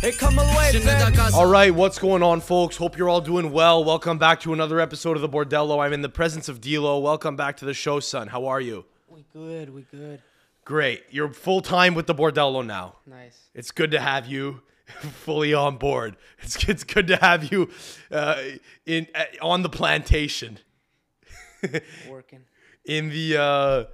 All right, what's going on, folks? Hope you're all doing well. Welcome back to another episode of The Bordello. I'm in the presence of D'Lo. Welcome back to the show, son. How are you? We good. Great. You're full-time with The Bordello now. Nice. It's good to have you fully on board. It's good to have you on the plantation. Working. in the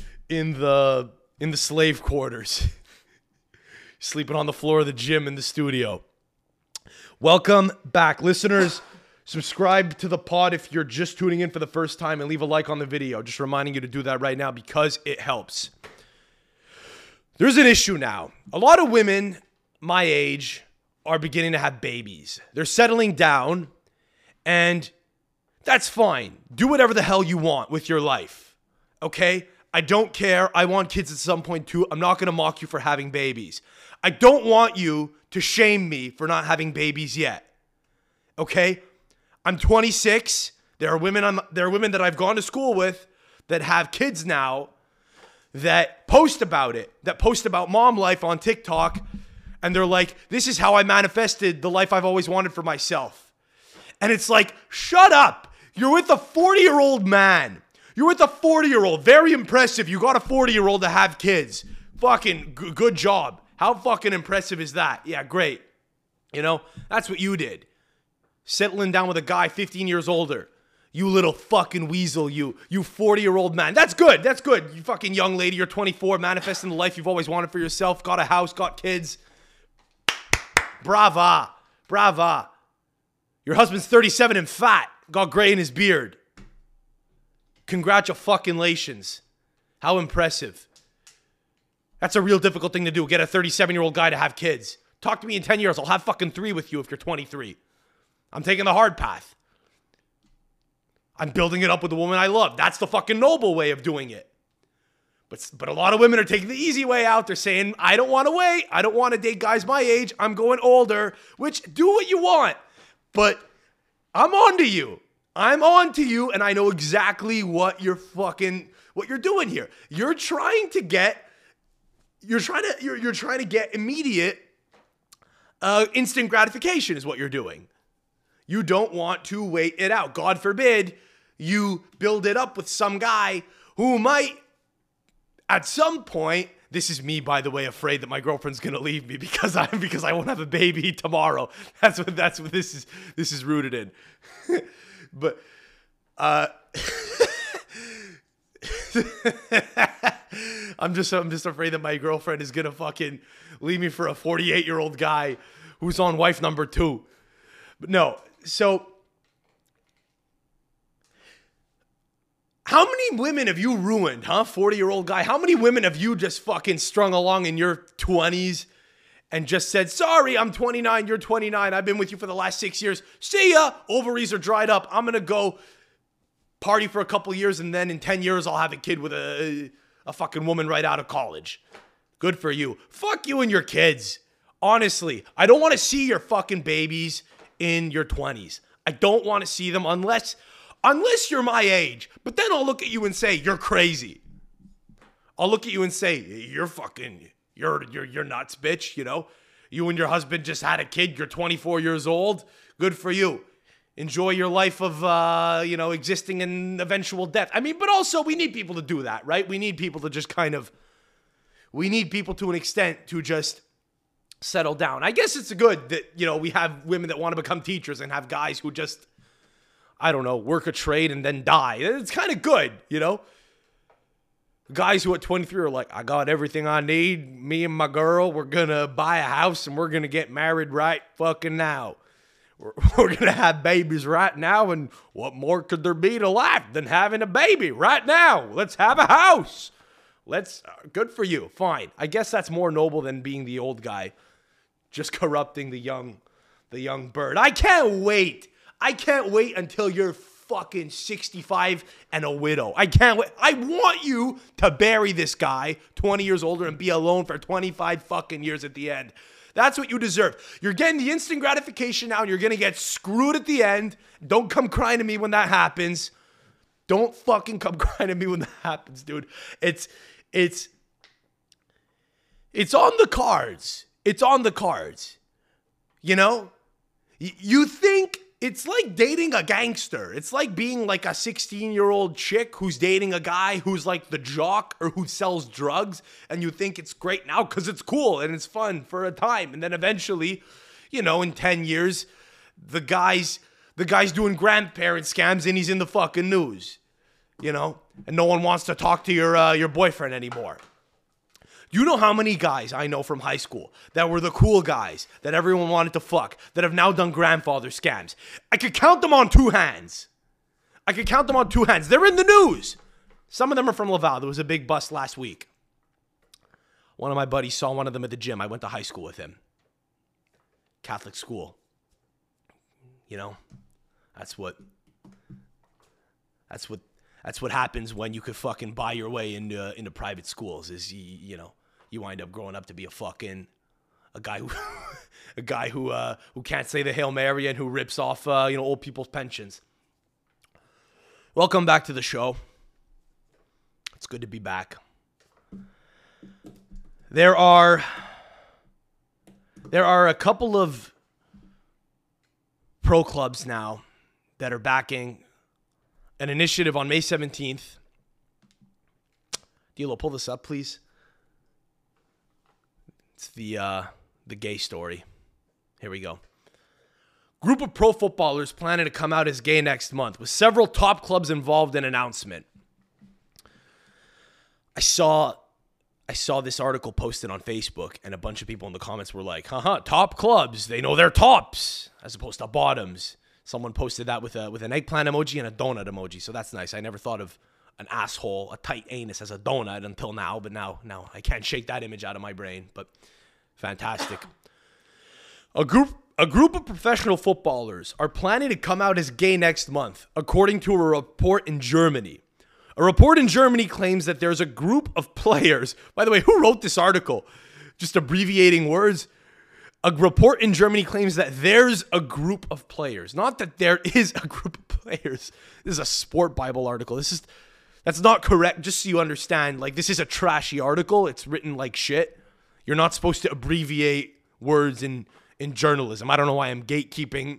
slave quarters. Sleeping on the floor of the gym in the studio. Welcome back, listeners. Subscribe to the pod if you're just tuning in for the first time and leave a like on the video. Just reminding you to do that right now because it helps. There's an issue now. A lot of women my age are beginning to have babies. They're settling down, and that's fine. Do whatever the hell you want with your life, okay? I don't care. I want kids at some point too. I'm not going to mock you for having babies. I don't want you to shame me for not having babies yet, okay? I'm 26. There are women that I've gone to school with that have kids now that post about it, that post about mom life on TikTok, and they're like, this is how I manifested the life I've always wanted for myself. And it's like, shut up. You're with a 40-year-old man. You're with a 40-year-old. Very impressive. You got a 40-year-old to have kids. Fucking good job. How fucking impressive is that? Yeah, great. You know, that's what you did. Settling down with a guy 15 years older. You little fucking weasel, you 40-year-old man. That's good. That's good. You fucking young lady, you're 24, manifesting the life you've always wanted for yourself. Got a house, got kids. Brava. Brava. Your husband's 37 and fat. Got gray in his beard. Congratulations. How impressive. That's a real difficult thing to do. Get a 37-year-old guy to have kids. Talk to me in 10 years. I'll have fucking 3 with you if you're 23. I'm taking the hard path. I'm building it up with the woman I love. That's the fucking noble way of doing it. But a lot of women are taking the easy way out. They're saying, I don't want to wait. I don't want to date guys my age. I'm going older. Which, do what you want. But I'm on to you. I'm on to you, and I know exactly what you're doing here. You're trying to get immediate instant gratification is what you're doing. You don't want to wait it out. God forbid you build it up with some guy who might at some point, this is me, by the way, afraid that my girlfriend's gonna leave me because I won't have a baby tomorrow. That's what this is rooted in. But I'm just afraid that my girlfriend is gonna fucking leave me for a 48-year-old guy who's on wife number 2. But no, so how many women have you ruined, huh? 40-year-old guy. How many women have you just fucking strung along in your 20s and just said, sorry, I'm 29, you're 29. I've been with you for the last 6 years. See ya. Ovaries are dried up. I'm going to go party for a couple years, and then in 10 years, I'll have a kid with a fucking woman right out of college. Good for you. Fuck you and your kids. Honestly, I don't want to see your fucking babies in your 20s. I don't want to see them unless you're my age. But then I'll look at you and say, you're crazy. I'll look at you and say, you're nuts, bitch, you know? You and your husband just had a kid. You're 24 years old. Good for you. Enjoy your life of, existing in eventual death. I mean, but also we need people to do that, right? We need people to just we need people to an extent to just settle down. I guess it's good that, we have women that want to become teachers and have guys who just, I don't know, work a trade and then die. It's kind of good, Guys who at 23 are like, I got everything I need. Me and my girl, we're going to buy a house and we're going to get married right fucking now. We're going to have babies right now. And what more could there be to life than having a baby right now? Let's have a house. Good for you. Fine. I guess that's more noble than being the old guy, just corrupting the young bird. I can't wait. Until you're fucking 65 and a widow. I can't wait. I want you to bury this guy 20 years older and be alone for 25 fucking years at the end. That's what you deserve. You're getting the instant gratification now and you're going to get screwed at the end. Don't come crying to me when that happens. Don't fucking come crying to me when that happens, dude. It's on the cards. It's on the cards. You know? You think it's like dating a gangster. It's like being like a 16-year-old chick who's dating a guy who's like the jock or who sells drugs, and you think it's great now because it's cool and it's fun for a time. And then eventually, you know, in 10 years, the guy's doing grandparent scams and he's in the fucking news. You know? And no one wants to talk to your boyfriend anymore. You know how many guys I know from high school that were the cool guys that everyone wanted to fuck that have now done grandfather scams? I could count them on two hands. They're in the news. Some of them are from Laval. There was a big bust last week. One of my buddies saw one of them at the gym. I went to high school with him. Catholic school. You know, that's what happens when you could fucking buy your way into private schools. Is you know, you wind up growing up to be a guy who can't say the Hail Mary and who rips off old people's pensions. Welcome back to the show. It's good to be back. There are a couple of pro clubs now that are backing an initiative on May 17th. Dilo, pull this up, please. It's the gay story. Here we go. Group of pro footballers planning to come out as gay next month, with several top clubs involved in announcement. I saw this article posted on Facebook, and a bunch of people in the comments were like, haha, top clubs, they know they're tops, as opposed to bottoms. Someone posted that with an eggplant emoji and a donut emoji, so that's nice. I never thought of an asshole, a tight anus as a donut until now, but now I can't shake that image out of my brain, but fantastic. A group of professional footballers are planning to come out as gay next month, according to a report in Germany. A report in Germany claims that there's a group of players. By the way, who wrote this article? Just abbreviating words. A report in Germany claims that there's a group of players. Not that there is a group of players. This is a Sport Bible article. That's not correct, just so you understand. Like, this is a trashy article. It's written like shit. You're not supposed to abbreviate words in journalism. I don't know why I'm gatekeeping,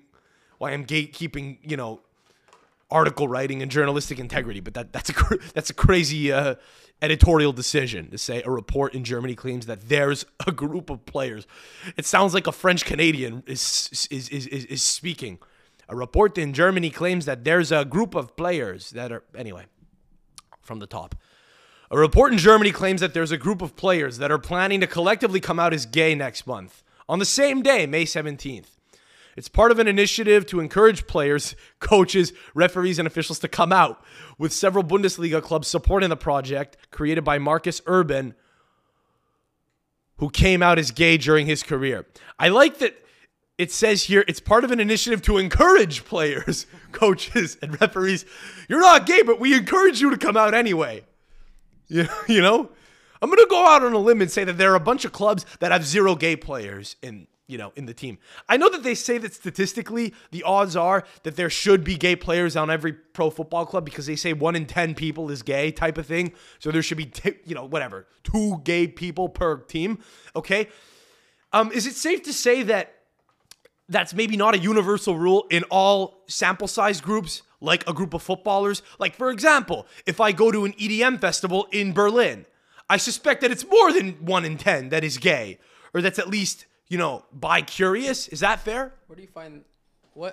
you know, article writing and journalistic integrity, but that's a crazy editorial decision to say a report in Germany claims that there's a group of players. It sounds like a French Canadian is speaking. A report in Germany claims that there's a group of players that are, anyway, from the top. A report in Germany claims that there's a group of players that are planning to collectively come out as gay next month, on the same day, May 17th. It's part of an initiative to encourage players, coaches, referees, and officials to come out, with several Bundesliga clubs supporting the project created by Marcus Urban, who came out as gay during his career. I like that it says here it's part of an initiative to encourage players, coaches, and referees. You're not gay, but we encourage you to come out anyway. You know? I'm going to go out on a limb and say that there are a bunch of clubs that have zero gay players in the team. I know that they say that statistically the odds are that there should be gay players on every pro football club because they say 1 in 10 people is gay type of thing. So there should be, 2 gay people per team. Okay. Is it safe to say that that's maybe not a universal rule in all sample size groups, like a group of footballers? Like, for example, if I go to an EDM festival in Berlin, I suspect that it's more than 1 in 10 that is gay, or that's at least, bi-curious. Is that fair? Where do you find, I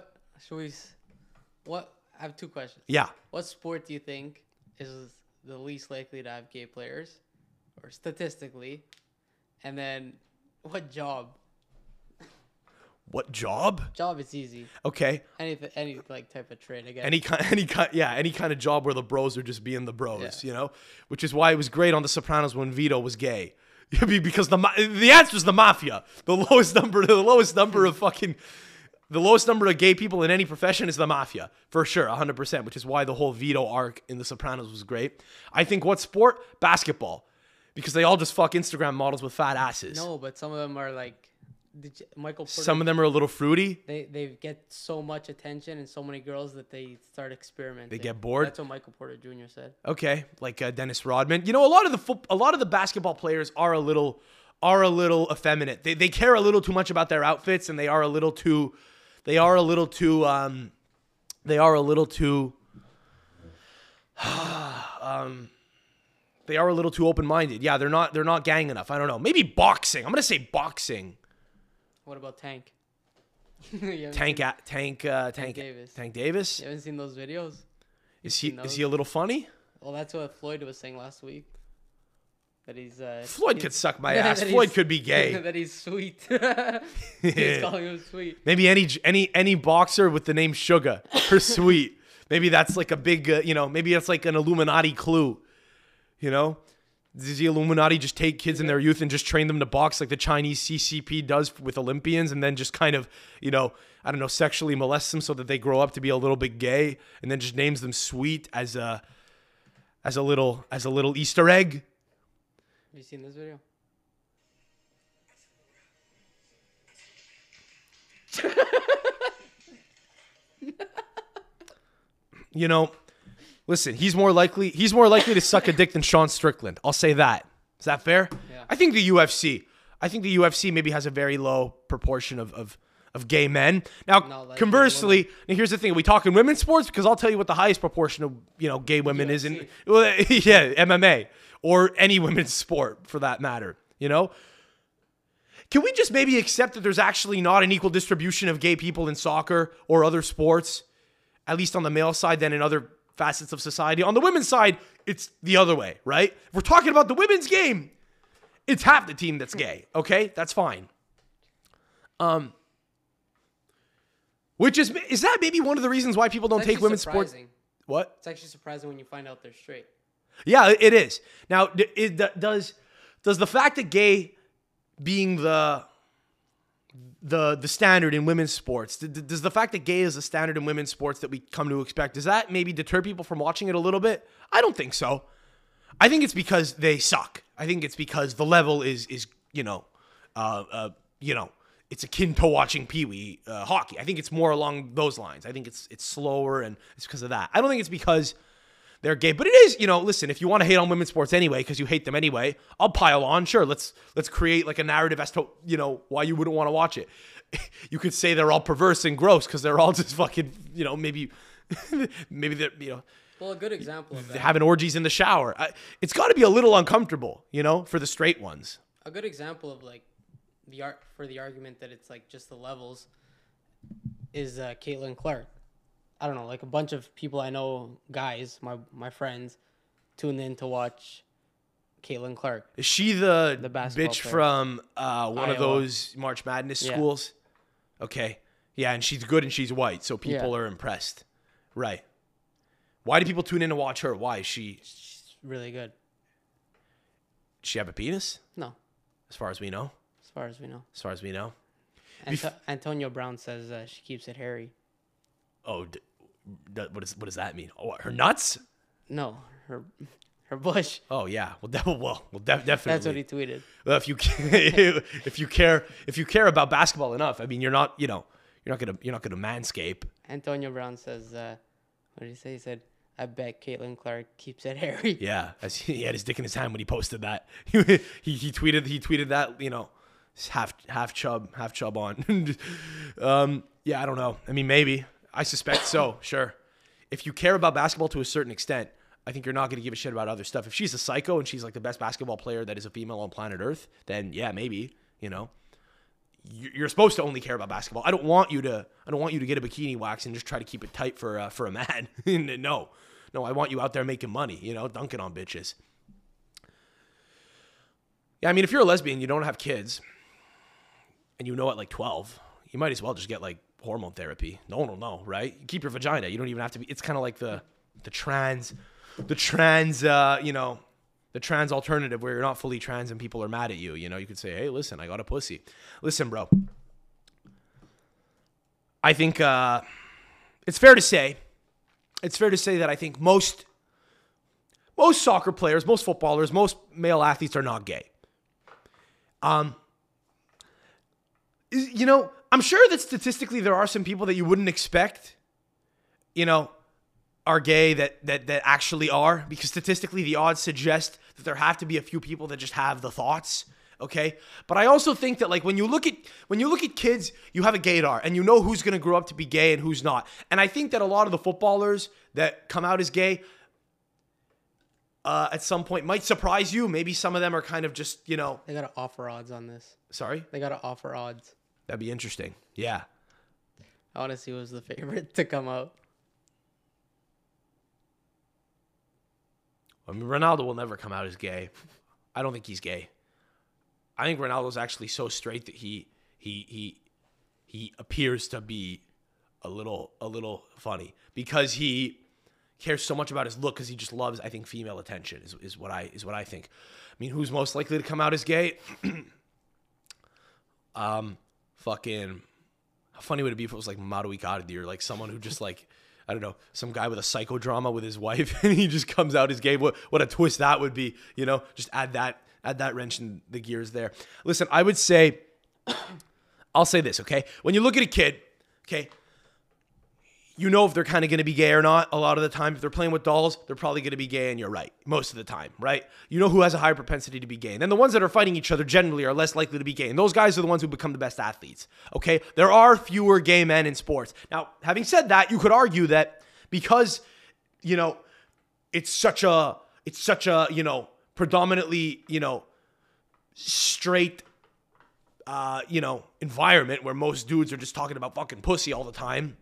have 2 questions. Yeah. What sport do you think is the least likely to have gay players, or statistically? And then what job? What job? Job is easy. Okay. Any type of trade, I guess. Any kind of job where the bros are just being the bros, which is why it was great on The Sopranos when Vito was gay. Because the answer is the mafia. The lowest number of gay people in any profession is the mafia, for sure, 100%. Which is why the whole Vito arc in The Sopranos was great. I think what sport? Basketball, because they all just fuck Instagram models with fat asses. No, but some of them are like Michael Porter. Some of them are a little fruity. They get so much attention and so many girls that they start experimenting. They get bored. That's what Michael Porter Jr. said. Okay, like Dennis Rodman. A lot of the basketball players are a little are a little effeminate. They care a little too much about their outfits, and they are a little too open-minded. Yeah, they're not gang enough. I don't know. Maybe boxing. I'm gonna say boxing. What about Tank? Tank Davis. Tank Davis. You haven't seen those videos? Is he a little funny? Well, that's what Floyd was saying last week. That he's Floyd could suck my ass. Floyd could be gay. That he's sweet. He's calling him sweet. Maybe any boxer with the name Sugar, her sweet. Maybe that's like a big, maybe it's like an Illuminati clue. You know, does the Illuminati just take kids in their youth and just train them to box like the Chinese CCP does with Olympians, and then just kind of, I don't know, sexually molest them so that they grow up to be a little bit gay, and then just names them Sweet as a little Easter egg? Have you seen this video? Listen, he's more likely to suck a dick than Sean Strickland. I'll say that. Is that fair? Yeah. I think the UFC maybe has a very low proportion of gay men. Now, conversely, now here's the thing: are we talking women's sports? Because I'll tell you what the highest proportion of gay women is in MMA or any women's sport for that matter. Can we just maybe accept that there's actually not an equal distribution of gay people in soccer or other sports, at least on the male side, than in other facets of society? On the women's side, it's the other way, right? If we're talking about the women's game, it's half the team that's gay, okay? That's fine. Is that maybe one of the reasons why people don't take women's sports? What? It's actually surprising when you find out they're straight. Yeah, it is. Now, does the fact that gay being the standard in women's sports, does the fact that gay is the standard in women's sports that we come to expect, does that maybe deter people from watching it a little bit? I don't think so. I think it's because they suck. I think it's because the level is it's akin to watching Pee-wee hockey. I think it's more along those lines. I think it's slower, and it's because of that. I don't think it's because they're gay, but it is, listen, if you want to hate on women's sports anyway, because you hate them anyway, I'll pile on. Sure, let's create like a narrative as to, why you wouldn't want to watch it. You could say they're all perverse and gross because they're all just fucking, maybe they're, Well, a good example of that. having orgies in the shower. It's got to be a little uncomfortable, for the straight ones. A good example of like the argument that it's like just the levels is Caitlin Clark. I don't know, like a bunch of people I know, guys, my friends, tuned in to watch Caitlin Clark. Is she the basketball bitch player from one of Iowa. those March Madness schools? Okay. Yeah, and she's good and she's white, so people are impressed. Right. Why do people tune in to watch her? Why is she? She's really good. Does she have a penis? No, As far as we know. as far as we know. As far as we know. Antonio Brown says she keeps it hairy. Oh, what does that mean? Oh, her nuts? No, her bush. Oh yeah. Well, definitely. That's what he tweeted. Well, if you care about basketball enough, I mean, you're not gonna manscape. Antonio Brown says, what did he say? He said, "I bet Caitlin Clark keeps it hairy." Yeah, as he had his dick in his hand when he posted that. he tweeted that, half chub on. Yeah, I don't know. I mean, maybe. I suspect so. Sure. If you care about basketball to a certain extent, I think you're not going to give a shit about other stuff. If she's a psycho and she's like the best basketball player that is a female on planet Earth, then yeah, maybe. You're supposed to only care about basketball. I don't want you to get a bikini wax and just try to keep it tight for a man. No, I want you out there making money. Dunking on bitches. Yeah, I mean, if you're a lesbian, you don't have kids, and at like 12, you might as well just get like hormone therapy. No one will know, right? You keep your vagina. You don't even have to be. It's kind of like the trans alternative where you're not fully trans and people are mad at you. You could say, hey, listen, I got a pussy. Listen, bro. I think it's fair to say that I think most soccer players, most footballers, most male athletes are not gay. I'm sure that statistically there are some people that you wouldn't expect, are gay that actually are, because statistically the odds suggest that there have to be a few people that just have the thoughts okay? But I also think that like when you look at kids, you have a gaydar, and you know who's going to grow up to be gay and who's not. And I think that a lot of the footballers that come out as gay at some point might surprise you. Maybe some of them are kind of just, you know. They got to offer odds on this. Sorry? They got to offer odds. That'd be interesting. Yeah. Odyssey was the favorite to come out. I mean, Ronaldo will never come out as gay. I don't think he's gay. I think Ronaldo's actually so straight that he appears to be a little funny because he cares so much about his look because he just loves, I think, female attention is what I think. I mean, who's most likely to come out as gay? Fucking, how funny would it be if it was like Mauro Icardi or like someone who just like, I don't know, some guy with a psychodrama with his wife and he just comes out as gay. What a twist that would be, you know? Just add that wrench in the gears there. Listen, I would say, I'll say this, okay? When you look at a kid, okay, you know if they're kind of going to be gay or not a lot of the time. If they're playing with dolls, they're probably going to be gay, and you're right most of the time, right? You know who has a higher propensity to be gay. And then the ones that are fighting each other generally are less likely to be gay. And those guys are the ones who become the best athletes, okay? There are fewer gay men in sports. Now, having said that, you could argue that because, you know, it's such a you know, predominantly, you know, straight, you know, environment where most dudes are just talking about fucking pussy all the time.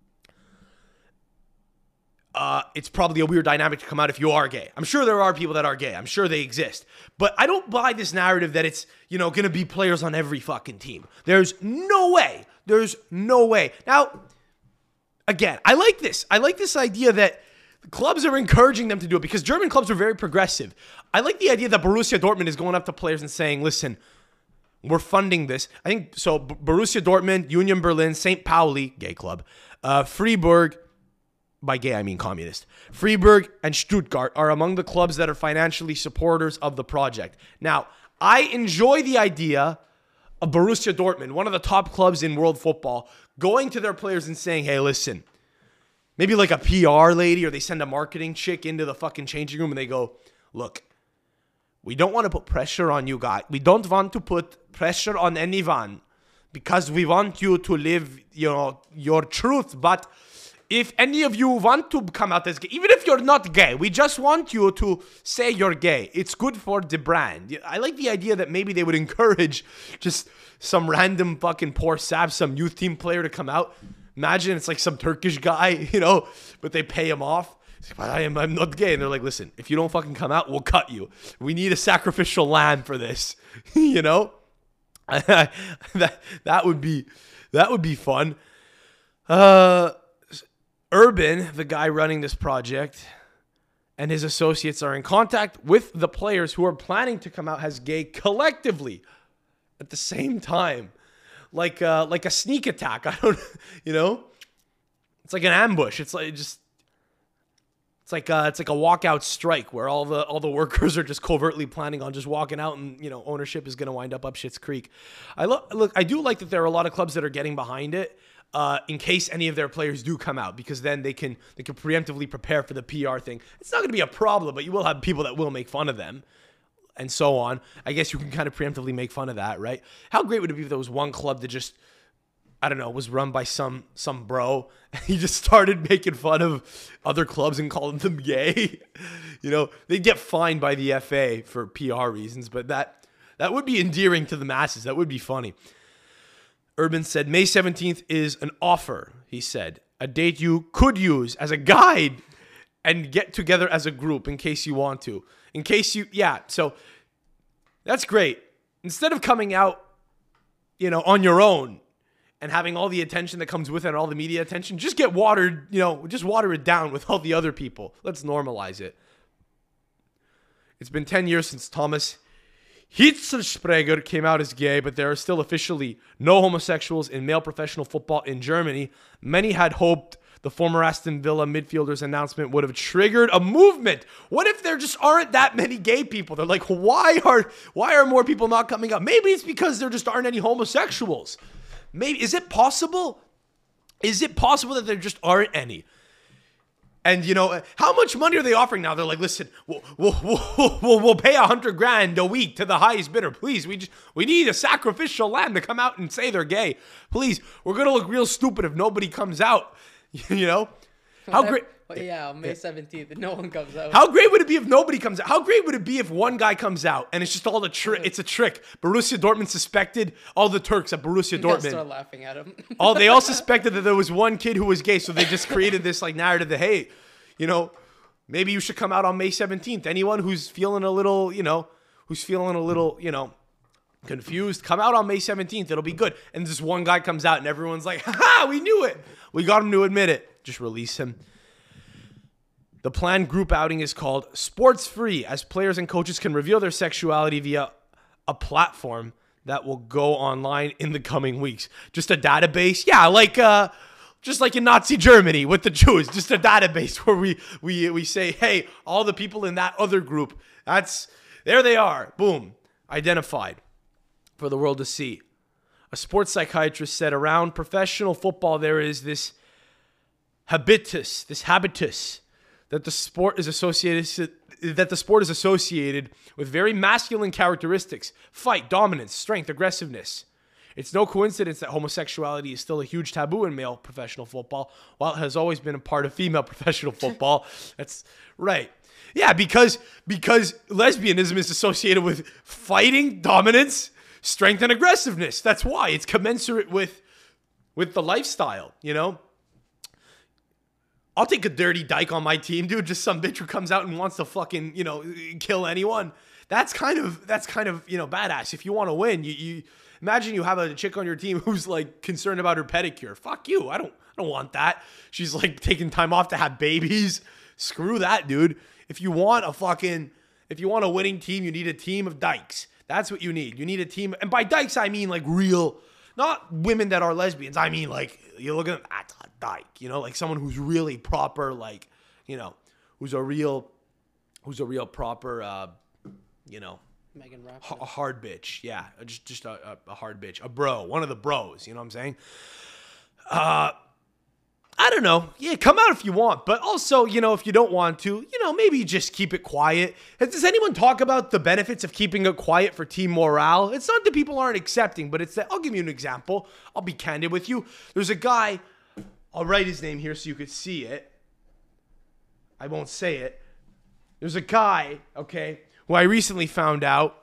It's probably a weird dynamic to come out if you are gay. I'm sure there are people that are gay. I'm sure they exist. But I don't buy this narrative that it's, you know, going to be players on every fucking team. There's no way. There's no way. Now, again, I like this. I like this idea that clubs are encouraging them to do it because German clubs are very progressive. I like the idea that Borussia Dortmund is going up to players and saying, listen, we're funding this. I think, so Borussia Dortmund, Union Berlin, St. Pauli, gay club, Freiburg, by gay, I mean communist. Freiburg and Stuttgart are among the clubs that are financially supporters of the project. Now, I enjoy the idea of Borussia Dortmund, one of the top clubs in world football, going to their players and saying, hey, listen, maybe like a PR lady or they send a marketing chick into the fucking changing room and they go, look, we don't want to put pressure on you guys. We don't want to put pressure on anyone because we want you to live, you know, your truth. But if any of you want to come out as gay, even if you're not gay, we just want you to say you're gay. It's good for the brand. I like the idea that maybe they would encourage just some random fucking poor sap, some youth team player to come out. Imagine it's like some Turkish guy, you know, but they pay him off. But I'm not gay. And they're like, listen, if you don't fucking come out, we'll cut you. We need a sacrificial lamb for this, you know? that would be fun. Urban, the guy running this project, and his associates are in contact with the players who are planning to come out as gay collectively at the same time. Like a sneak attack. I don't, you know? It's like an ambush. It's like a walkout strike where all the workers are just covertly planning on just walking out, and you know ownership is going to wind up Shit's Creek. I do like that there are a lot of clubs that are getting behind it in case any of their players do come out, because then they can preemptively prepare for the PR thing. It's not going to be a problem, but you will have people that will make fun of them and so on. I guess you can kind of preemptively make fun of that, right? How great would it be if there was one club that just, I don't know, was run by some bro. He just started making fun of other clubs and calling them gay. You know, they'd get fined by the FA for PR reasons, but that would be endearing to the masses. That would be funny. Urban said, May 17th is an offer, he said. A date you could use as a guide and get together as a group in case you want to. So that's great. Instead of coming out, you know, on your own, and having all the attention that comes with it and all the media attention, just get watered, you know, just water it down with all the other people. Let's normalize it. It's been 10 years since Thomas Hitzelsperger came out as gay, but there are still officially no homosexuals in male professional football in Germany. Many had hoped the former Aston Villa midfielder's announcement would have triggered a movement. What if there just aren't that many gay people? They're like, why are more people not coming up? Maybe it's because there just aren't any homosexuals. Maybe, is it possible? Is it possible that there just aren't any? And you know, how much money are they offering now? They're like, listen, we'll pay $100,000 a week to the highest bidder. Please, we need a sacrificial lamb to come out and say they're gay. Please, we're gonna look real stupid if nobody comes out. You know, how great. Yeah, on May 17th, no one comes out. How great would it be if nobody comes out? How great would it be if one guy comes out and it's just all it's a trick? Borussia Dortmund suspected all the Turks at Borussia Dortmund. Start laughing at him. They all suspected that there was one kid who was gay, so they just created this like narrative that, hey, you know, maybe you should come out on May 17th. Anyone who's feeling a little, confused, come out on May 17th. It'll be good. And this one guy comes out and everyone's like, ha, we knew it. We got him to admit it. Just release him. The planned group outing is called Sports Free, as players and coaches can reveal their sexuality via a platform that will go online in the coming weeks. Just a database. Yeah, just like in Nazi Germany with the Jews. Just a database where we say, hey, all the people in that other group, there they are. Boom. Identified for the world to see. A sports psychiatrist said around professional football there is this habitus that the sport is associated with very masculine characteristics: fight, dominance, strength, aggressiveness. It's no coincidence that homosexuality is still a huge taboo in male professional football, while it has always been a part of female professional football. That's right. Yeah, because lesbianism is associated with fighting, dominance, strength, and aggressiveness. That's why it's commensurate with the lifestyle, you know? I'll take a dirty dyke on my team, dude. Just some bitch who comes out and wants to fucking, kill anyone. That's kind of, badass. If you want to win, you imagine you have a chick on your team who's like concerned about her pedicure. Fuck you. I don't want that. She's like taking time off to have babies. Screw that, dude. If you want a winning team, you need a team of dykes. That's what you need. You need a team. And by dykes, I mean like real, not women that are lesbians. I mean like, you look at them, that's a dyke, like someone who's really proper, like, who's a real proper, Megan a hard bitch. Yeah, just a hard bitch, a bro, one of the bros. You know what I'm saying? I don't know. Yeah, come out if you want, but also, if you don't want to, maybe just keep it quiet. Does anyone talk about the benefits of keeping it quiet for team morale? It's not that people aren't accepting, but it's that, I'll give you an example. I'll be candid with you. There's a guy, I'll write his name here so you could see it. I won't say it. There's a guy, okay, who I recently found out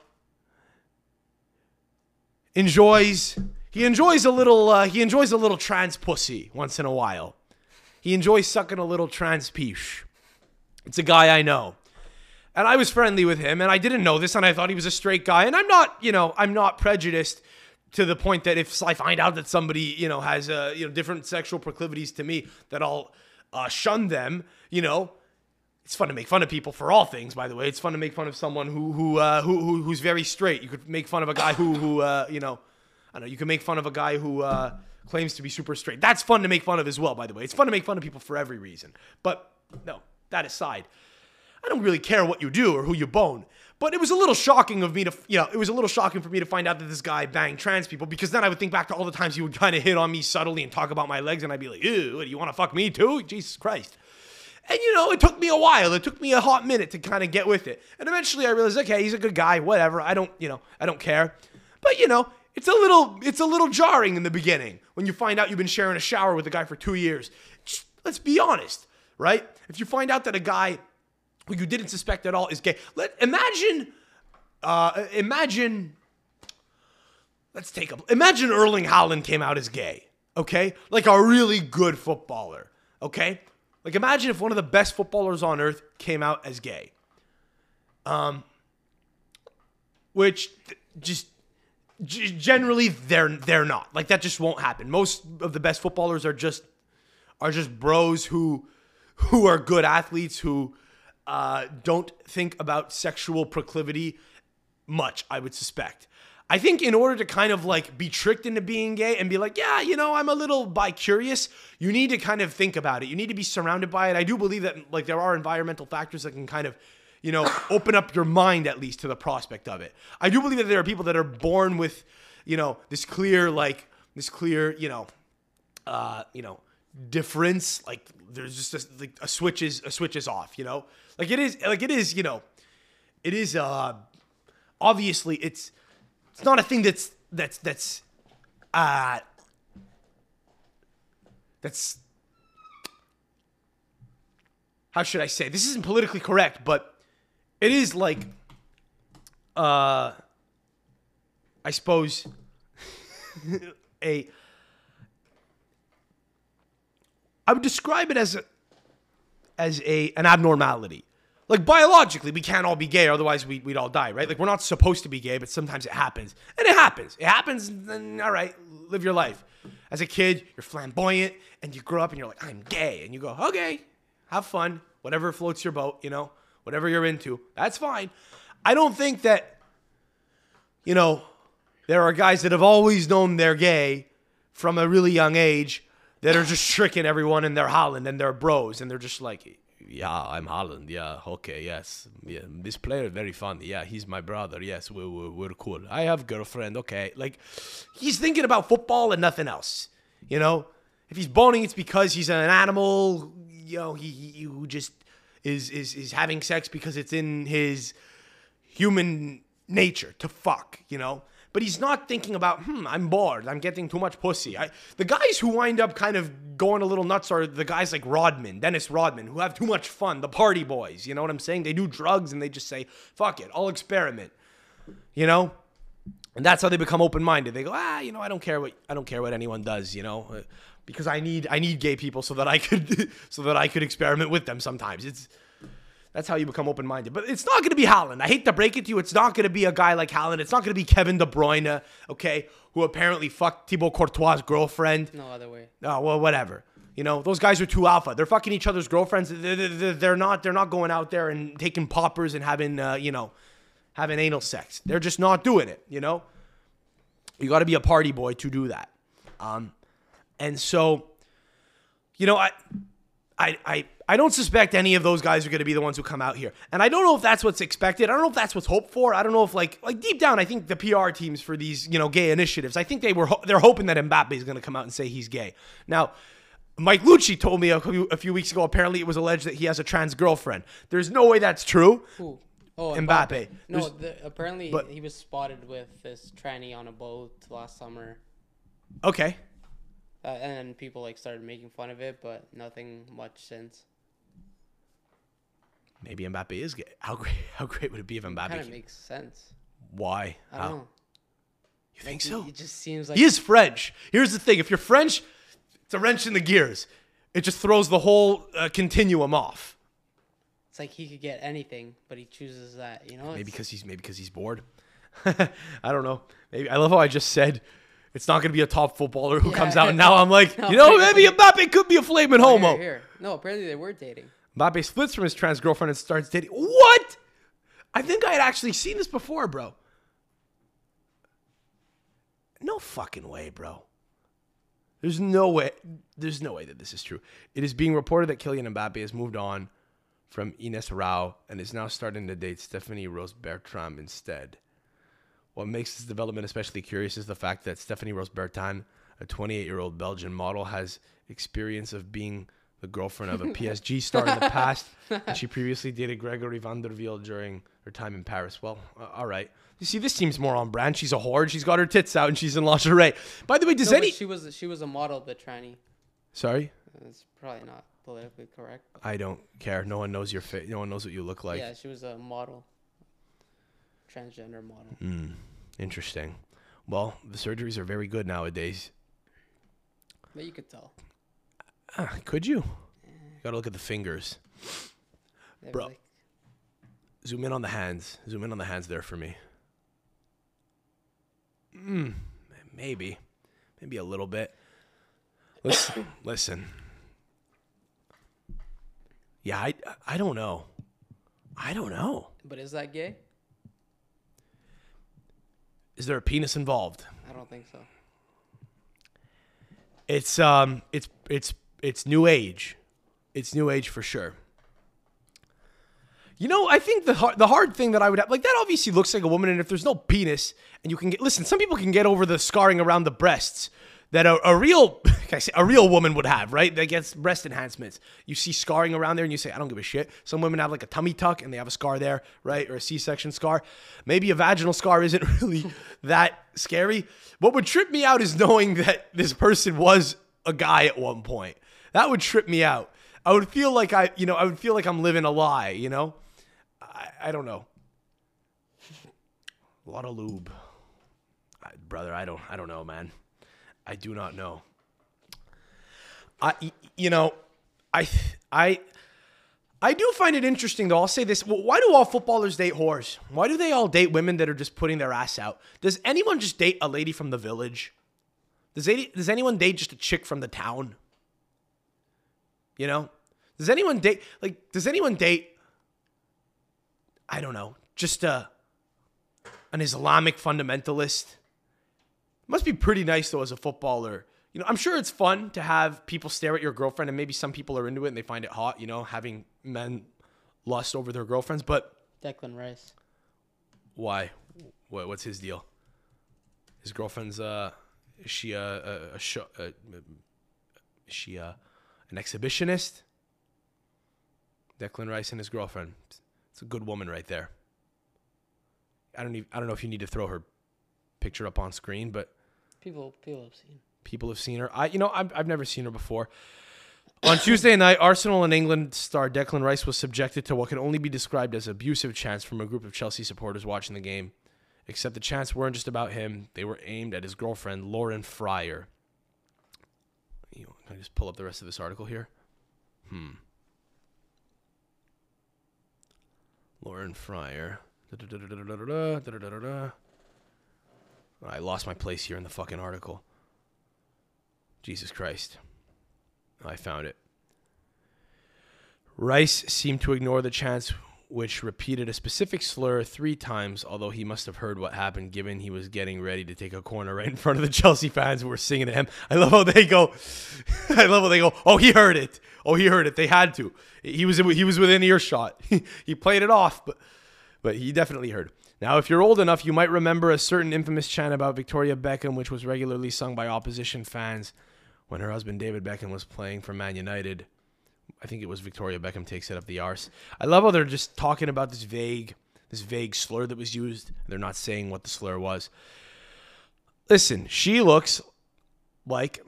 enjoys a little trans pussy once in a while. He enjoys sucking a little trans peach. It's a guy I know. And I was friendly with him, and I didn't know this, and I thought he was a straight guy. And I'm not prejudiced to the point that if I find out that somebody, has different sexual proclivities to me, that I'll shun them. It's fun to make fun of people for all things, by the way. It's fun to make fun of someone who's very straight. You could make fun of a guy who I don't know, you can make fun of a guy who claims to be super straight. That's fun to make fun of as well, by the way. It's fun to make fun of people for every reason. But no, that aside, I don't really care what you do or who you bone. But it was a little shocking of me to, it was a little shocking for me to find out that this guy banged trans people, because then I would think back to all the times he would kind of hit on me subtly and talk about my legs, and I'd be like, ew, what, do you want to fuck me too? Jesus Christ. And, it took me a while. It took me a hot minute to kind of get with it. And eventually I realized, okay, he's a good guy, whatever. I don't care. But, it's a little jarring in the beginning when you find out you've been sharing a shower with a guy for 2 years. Just, let's be honest, right? If you find out that a guy who you didn't suspect at all is gay, imagine Erling Haaland came out as gay, okay? Like a really good footballer, okay? Like imagine if one of the best footballers on earth came out as gay. Which just generally they're not. Like that just won't happen. Most of the best footballers are just bros who are good athletes who don't think about sexual proclivity much, I would suspect. I think in order to kind of like be tricked into being gay and be like, yeah, I'm a little bi-curious, you need to kind of think about it. You need to be surrounded by it. I do believe that like there are environmental factors that can kind of, open up your mind at least to the prospect of it. I do believe that there are people that are born with, this clear difference. Like there's just a switch is off, you know? Like it is, you know, it is obviously it's not a thing that's how should I say? This isn't politically correct, but it is like I suppose I would describe it as an abnormality. Like biologically, we can't all be gay, otherwise we'd all die, right? Like we're not supposed to be gay, but sometimes it happens. And it happens. It happens, and then all right, live your life. As a kid, you're flamboyant, and you grow up and you're like, I'm gay. And you go, okay, have fun. Whatever floats your boat, you know, whatever you're into, that's fine. I don't think that, you know, there are guys that have always known they're gay from a really young age that are just tricking everyone and they're Holland and they're bros and they're just like, yeah, I'm Holland. Yeah, okay, yes. Yeah, this player is very funny. Yeah, he's my brother. Yes, we're cool. I have girlfriend. Okay, like he's thinking about football and nothing else. You know, if he's boning, it's because he's an animal. You know, he who just is having sex because it's in his human nature to fuck. You know. But he's not thinking about, I'm bored. I'm getting too much pussy. The guys who wind up kind of going a little nuts are the guys like Rodman, Dennis Rodman, who have too much fun. The party boys, you know what I'm saying? They do drugs and they just say, fuck it, I'll experiment, you know? And that's how they become open-minded. They go, you know, I don't care what anyone does, you know, because I need gay people so that I could experiment with them sometimes. That's how you become open-minded. But it's not going to be Haaland. I hate to break it to you. It's not going to be a guy like Haaland. It's not going to be Kevin De Bruyne, okay, who apparently fucked Thibaut Courtois' girlfriend. No other way. Oh, well, whatever. You know, those guys are too alpha. They're fucking each other's girlfriends. They're not going out there and taking poppers and having, having anal sex. They're just not doing it, you know? You got to be a party boy to do that. And so, you know, I don't suspect any of those guys are going to be the ones who come out here. And I don't know if that's what's expected. I don't know if that's what's hoped for. I don't know if like deep down, I think the PR teams for these, you know, gay initiatives, I think they're hoping that Mbappe is going to come out and say he's gay. Now, Mike Lucci told me a few weeks ago, apparently it was alleged that he has a trans girlfriend. There's no way that's true. Who? Oh, Mbappe. No, apparently he was spotted with this tranny on a boat last summer. Okay. And then people like started making fun of it, but nothing much since. Maybe Mbappe is gay. How great would it be if Mbappe? Kind of makes sense. Why? I don't know. You think so? It just seems like he is French. Here's the thing: if you're French, it's a wrench in the gears. It just throws the whole continuum off. It's like he could get anything, but he chooses that. You know, maybe because he's bored. I don't know. Maybe I love how I just said it's not going to be a top footballer who comes out, and now I'm like, maybe Mbappe could be a flaming homo. Here. No, apparently they were dating. Mbappe splits from his trans girlfriend and starts dating. What? I think I had actually seen this before, bro. No fucking way, bro. There's no way that this is true. It is being reported that Kylian Mbappe has moved on from Ines Rao and is now starting to date Stephanie Rose Bertrand instead. What makes this development especially curious is the fact that Stephanie Rose Bertrand, a 28-year-old Belgian model, has experience of being the girlfriend of a PSG star in the past, and she previously dated Gregory Van der Wiel during her time in Paris. Well, all right. You see, this seems more on brand. She's a whore. She's got her tits out, and she's in lingerie. By the way, she was a model, the tranny. Sorry? It's probably not politically correct. I don't care. No one knows your face. No one knows what you look like. Yeah, she was a model. Transgender model. Interesting. Well, the surgeries are very good nowadays. But you could tell. Could you? You gotta look at the fingers. Bro, zoom in on the hands. Zoom in on the hands there for me. Maybe a little bit. Listen. Yeah, I don't know. But is that gay? Is there a penis involved? I don't think so. It's new age. It's new age for sure. You know, I think the hard thing that I would have, like, that obviously looks like a woman, and if there's no penis, and you can get, listen, some people can get over the scarring around the breasts, that a real, can I say, a real woman would have, right? That gets breast enhancements. You see scarring around there and you say, I don't give a shit. Some women have like a tummy tuck and they have a scar there, right? Or a C-section scar. Maybe a vaginal scar isn't really that scary. What would trip me out is knowing that this person was a guy at one point. That would trip me out. I would feel like I would feel like I'm living a lie, you know? I don't know. A lot of lube. Brother, I don't know, man. I do not know. I do find it interesting, though. I'll say this. Why do all footballers date whores? Why do they all date women that are just putting their ass out? Does anyone just date a lady from the village? Does anyone date just a chick from the town? You know? Does anyone date, I don't know, just an Islamic fundamentalist? It must be pretty nice, though, as a footballer. You know, I'm sure it's fun to have people stare at your girlfriend, and maybe some people are into it and they find it hot, you know, having men lust over their girlfriends, but... Declan Rice. Why? What's his deal? His girlfriend's, is she an exhibitionist? Declan Rice and his girlfriend. It's a good woman right there. I don't know if you need to throw her picture up on screen, but people have seen. People have seen her. I've never seen her before. On Tuesday night, Arsenal and England star Declan Rice was subjected to what can only be described as abusive chants from a group of Chelsea supporters watching the game. Except the chants weren't just about him. They were aimed at his girlfriend, Lauren Fryer. Can I just pull up the rest of this article here? Lauren Fryer. I lost my place here in the fucking article. Jesus Christ. I found it. Rice seemed to ignore the chants, which repeated a specific slur 3 times, although he must have heard what happened, given he was getting ready to take a corner right in front of the Chelsea fans who were singing to him. I love how they go, oh, he heard it. Oh, he heard it. They had to. He was within earshot. He played it off, but he definitely heard. Now, if you're old enough, you might remember a certain infamous chant about Victoria Beckham, which was regularly sung by opposition fans when her husband David Beckham was playing for Man United. I think it was Victoria Beckham takes it up the arse. I love how they're just talking about this vague slur that was used. They're not saying what the slur was. Listen, she looks like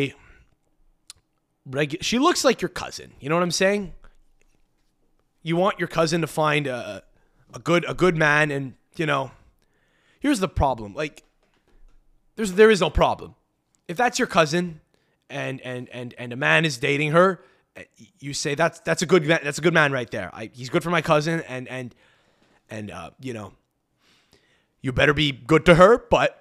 she looks like your cousin. You know what I'm saying? You want your cousin to find a good man, and here's the problem. Like, there is no problem. If that's your cousin and a man is dating her, you say that's a good man right there. He's good for my cousin, and you better be good to her. But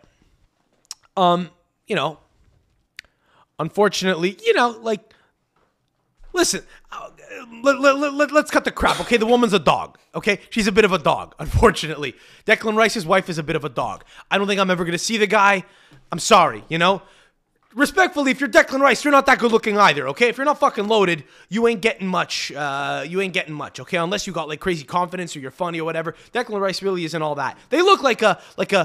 unfortunately, listen. Let's cut the crap, okay? The woman's a dog, okay? She's a bit of a dog, unfortunately. Declan Rice's wife is a bit of a dog. I don't think I'm ever going to see the guy. I'm sorry, Respectfully, if you're Declan Rice, you're not that good looking either, okay? If you're not fucking loaded, you ain't getting much, okay? Unless you got, like, crazy confidence or you're funny or whatever. Declan Rice really isn't all that. They look like an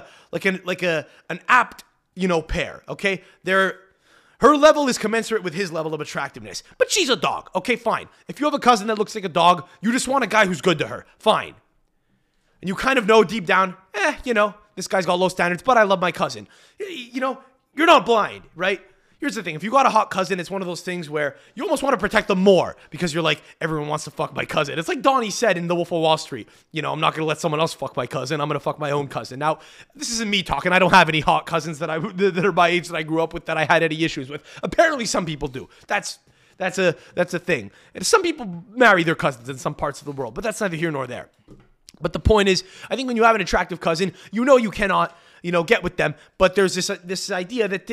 apt, pair, okay? Her level is commensurate with his level of attractiveness. But she's a dog. Okay, fine. If you have a cousin that looks like a dog, you just want a guy who's good to her. Fine. And you kind of know deep down, this guy's got low standards, but I love my cousin. You're not blind, right? Here's the thing. If you got a hot cousin, it's one of those things where you almost want to protect them more because you're like, everyone wants to fuck my cousin. It's like Donnie said in The Wolf of Wall Street. I'm not going to let someone else fuck my cousin. I'm going to fuck my own cousin. Now, this isn't me talking. I don't have any hot cousins that are my age that I grew up with that I had any issues with. Apparently, some people do. That's a thing. And some people marry their cousins in some parts of the world, but that's neither here nor there. But the point is, I think when you have an attractive cousin, you cannot, get with them. But there's this idea that,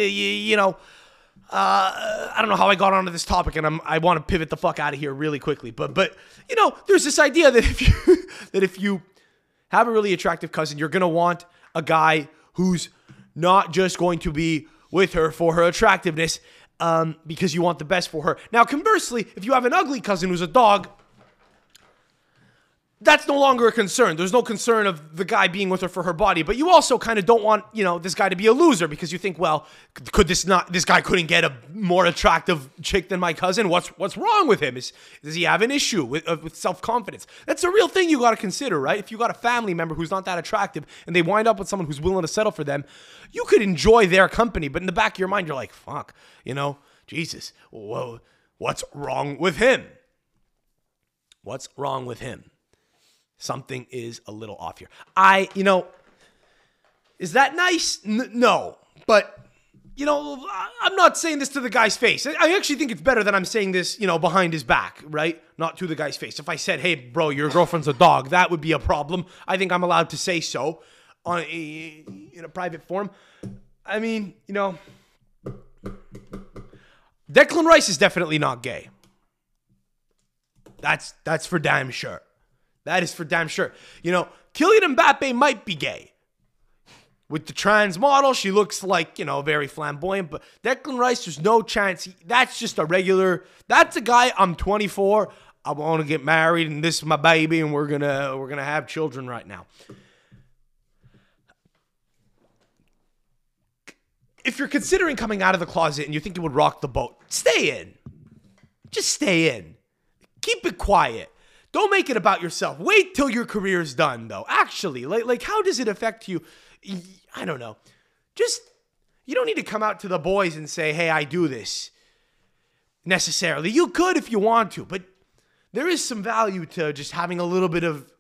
I don't know how I got onto this topic, and I want to pivot the fuck out of here really quickly. But there's this idea that if you have a really attractive cousin, you're gonna want a guy who's not just going to be with her for her attractiveness, because you want the best for her. Now, conversely, if you have an ugly cousin who's a dog, that's no longer a concern. There's no concern of the guy being with her for her body, but you also kind of don't want, this guy to be a loser because you think, well, this guy couldn't get a more attractive chick than my cousin? What's wrong with him? Does he have an issue with self-confidence? That's a real thing you got to consider, right? If you got a family member who's not that attractive and they wind up with someone who's willing to settle for them, you could enjoy their company, but in the back of your mind, you're like, fuck, Jesus, whoa, what's wrong with him? What's wrong with him? Something is a little off here. Is that nice? No. But, I'm not saying this to the guy's face. I actually think it's better that I'm saying this, behind his back, right? Not to the guy's face. If I said, hey, bro, your girlfriend's a dog, that would be a problem. I think I'm allowed to say so in a private forum. I mean, Declan Rice is definitely not gay. That's for damn sure. That is for damn sure. Kylian Mbappe might be gay. With the trans model, she looks like, very flamboyant. But Declan Rice, there's no chance. That's just that's a guy, I'm 24. I want to get married and this is my baby and we're gonna have children right now. If you're considering coming out of the closet and you think it would rock the boat, stay in. Just stay in. Keep it quiet. Don't make it about yourself. Wait till your career is done, though. Actually, like how does it affect you? I don't know. You don't need to come out to the boys and say, hey, I do this. Necessarily. You could if you want to, but there is some value to just having a little bit of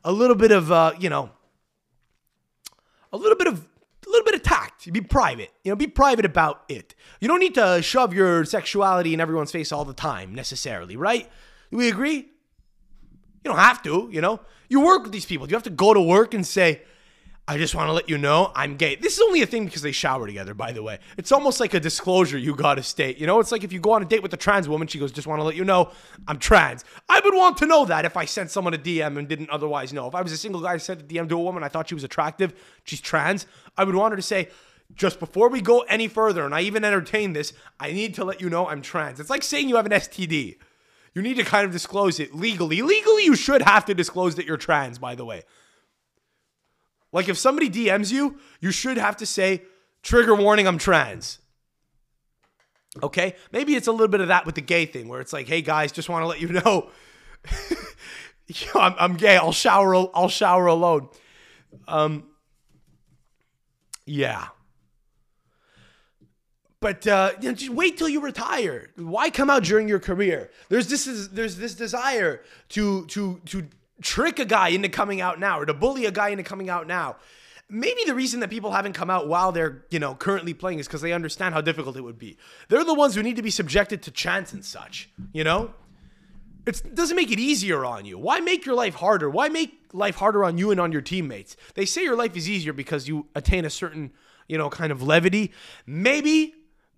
tact. Be private. Be private about it. You don't need to shove your sexuality in everyone's face all the time, necessarily, right? Do we agree? You don't have to, You work with these people. Do you have to go to work and say, I just want to let you know I'm gay? This is only a thing because they shower together, by the way. It's almost like a disclosure you got to state. It's like if you go on a date with a trans woman, she goes, just want to let you know I'm trans. I would want to know that if I sent someone a DM and didn't otherwise know. If I was a single guy who sent a DM to a woman, I thought she was attractive, she's trans, I would want her to say, just before we go any further, and I even entertain this, I need to let you know I'm trans. It's like saying you have an STD. You need to kind of disclose it legally. Legally, you should have to disclose that you're trans, by the way. Like if somebody DMs you, you should have to say, trigger warning, I'm trans. Okay? Maybe it's a little bit of that with the gay thing where it's like, hey guys, just want to let you know I'm gay. I'll shower alone. Yeah. But just wait till you retire. Why come out during your career? There's this desire to trick a guy into coming out now, or to bully a guy into coming out now. Maybe the reason that people haven't come out while they're currently playing is because they understand how difficult it would be. They're the ones who need to be subjected to chance and such. It doesn't make it easier on you. Why make your life harder? Why make life harder on you and on your teammates? They say your life is easier because you attain a certain kind of levity. Maybe.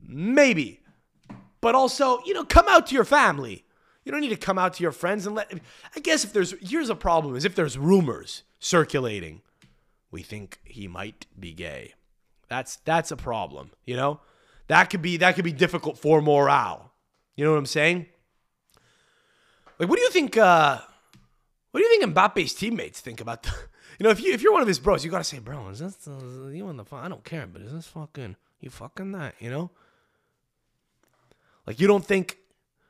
But also, come out to your family. You don't need to come out to your friends and I guess here's a problem is if there's rumors circulating, we think he might be gay. That's a problem, That could be difficult for morale. You know what I'm saying? Like, what do you think Mbappe's teammates think about if you're one of his bros, you got to say, bro, is this you on the phone? I don't care, but is this you fucking that, Like, you don't think,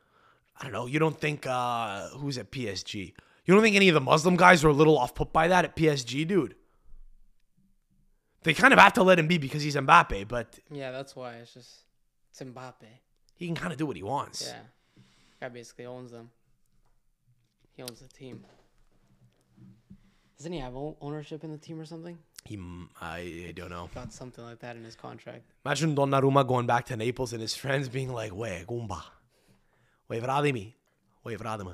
who's at PSG? You don't think any of the Muslim guys are a little off put by that at PSG, dude? They kind of have to let him be because he's Mbappe, but... Yeah, that's why. It's Mbappe. He can kind of do what he wants. Yeah. Guy basically owns them. He owns the team. Doesn't he have ownership in the team or something? I don't know. Got something like that in his contract. Imagine Donnarumma going back to Naples and his friends being like, "Wey, Gumba. Wey, vradimi. Wey, vradima."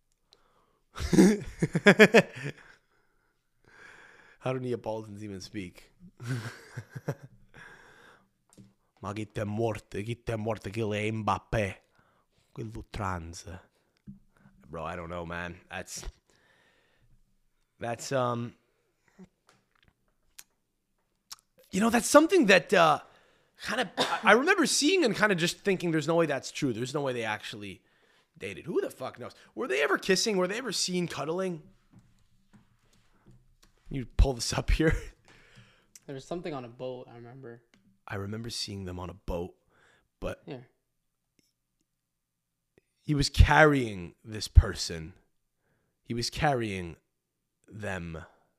How do Neapolitans even speak? Ma chi te morte, che è Mbappé. Quello trans. Bro, I don't know, man. That's that's something that kind of I remember seeing and kind of just thinking there's no way that's true. There's no way they actually dated. Who the fuck knows? Were they ever kissing? Were they ever seen cuddling? You pull this up here. There was something on a boat, I remember. I remember seeing them on a boat, but Yeah. he was carrying this person. He was carrying them.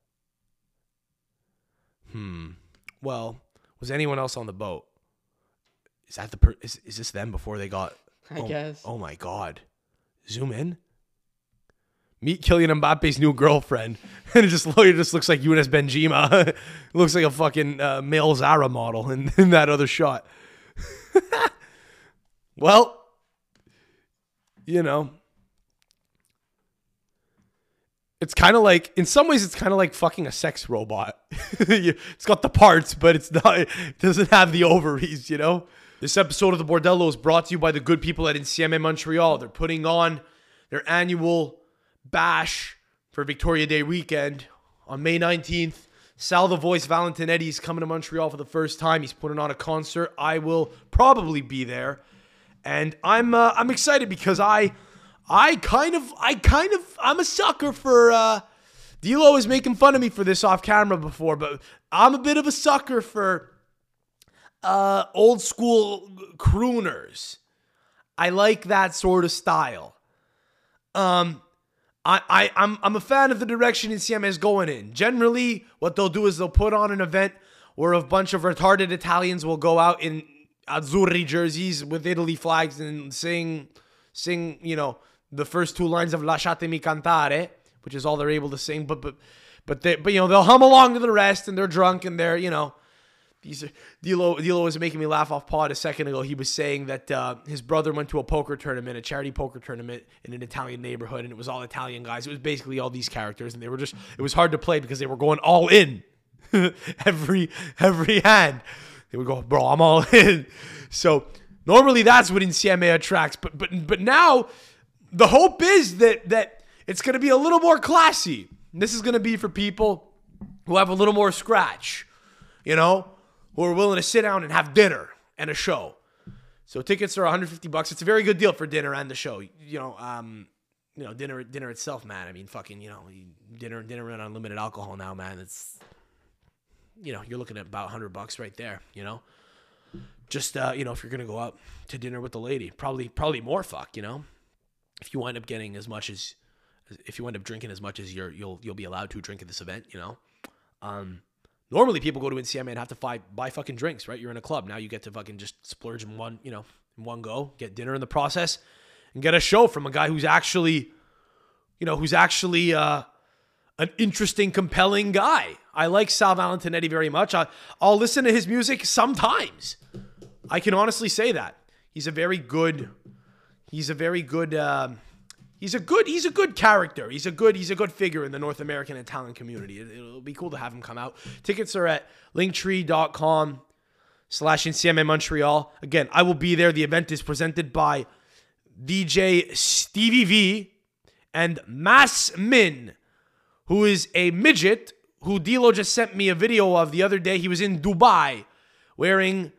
Well, was anyone else on the boat? Is that is this them before they got? I guess. Oh my God! Zoom in. Meet Kylian Mbappe's new girlfriend, and it just looks like Younes Benjima. It looks like a fucking male Zara model in that other shot. Well, you know, it's kind of like, in some ways, it's kind of like fucking a sex robot. It's got the parts, but it's not. It doesn't have the ovaries, you know. This episode of The Bordello is brought to you by the good people at Insieme Montreal. They're putting on their annual bash for Victoria Day weekend on May 19th. Sal the Voice Valentinetti is coming to Montreal for the first time. He's putting on a concert. I will probably be there, and I'm excited because I'm a sucker for. D'Lo is making fun of me for this off camera before, but I'm a bit of a sucker for old school crooners. I like that sort of style. I'm a fan of the direction Insieme is going in. Generally, what they'll do is they'll put on an event where a bunch of retarded Italians will go out in azzurri jerseys with Italy flags and sing, you know, the first two lines of Lasciatemi cantare, which is all they're able to sing. But you know, they'll hum along to the rest, and they're drunk, and they're, you know, D'Lo was making me laugh off pod a second ago. He was saying that his brother went to a poker tournament, a charity poker tournament in an Italian neighborhood, and it was all Italian guys. It was basically all these characters, and they were just, it was hard to play because they were going all in. every hand. They would go, bro, I'm all in. So normally that's what Insieme attracts, but now the hope is that it's going to be a little more classy. And this is going to be for people who have a little more scratch, you know, who are willing to sit down and have dinner and a show. So tickets are $150. It's a very good deal for dinner and the show. You know, dinner itself, man. I mean, fucking, you know, dinner and unlimited alcohol now, man. It's, you know, you're looking at about $100 right there, you know. Just you know, if you're gonna go out to dinner with the lady, probably more fuck, you know. If you wind up getting as much as, if you end up drinking as much as you'll be allowed to drink at this event, you know. Normally people go to Insieme and have to buy fucking drinks, right? You're in a club. Now you get to fucking just splurge in one go, get dinner in the process, and get a show from a guy who's actually an interesting, compelling guy. I like Sal Valentinetti very much. I'll listen to his music sometimes. I can honestly say that. He's a good character. He's a good figure in the North American Italian community. It'll be cool to have him come out. Tickets are at linktree.com/Insieme Montreal. Again, I will be there. The event is presented by DJ Stevie V and Mass Min, who is a midget who D'Lo just sent me a video of the other day. He was in Dubai wearing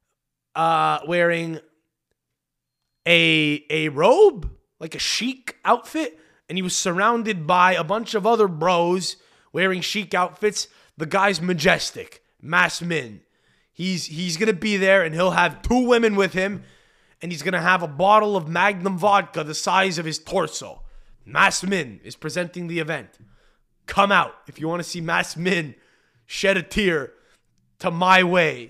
a robe, like a chic outfit, and he was surrounded by a bunch of other bros wearing chic outfits. The guy's majestic, Mass Min. He's going to be there, and he'll have 2 women with him, and he's going to have a bottle of Magnum vodka the size of his torso. Mass Min is presenting the event. Come out if you want to see Mass Min shed a tear to My Way.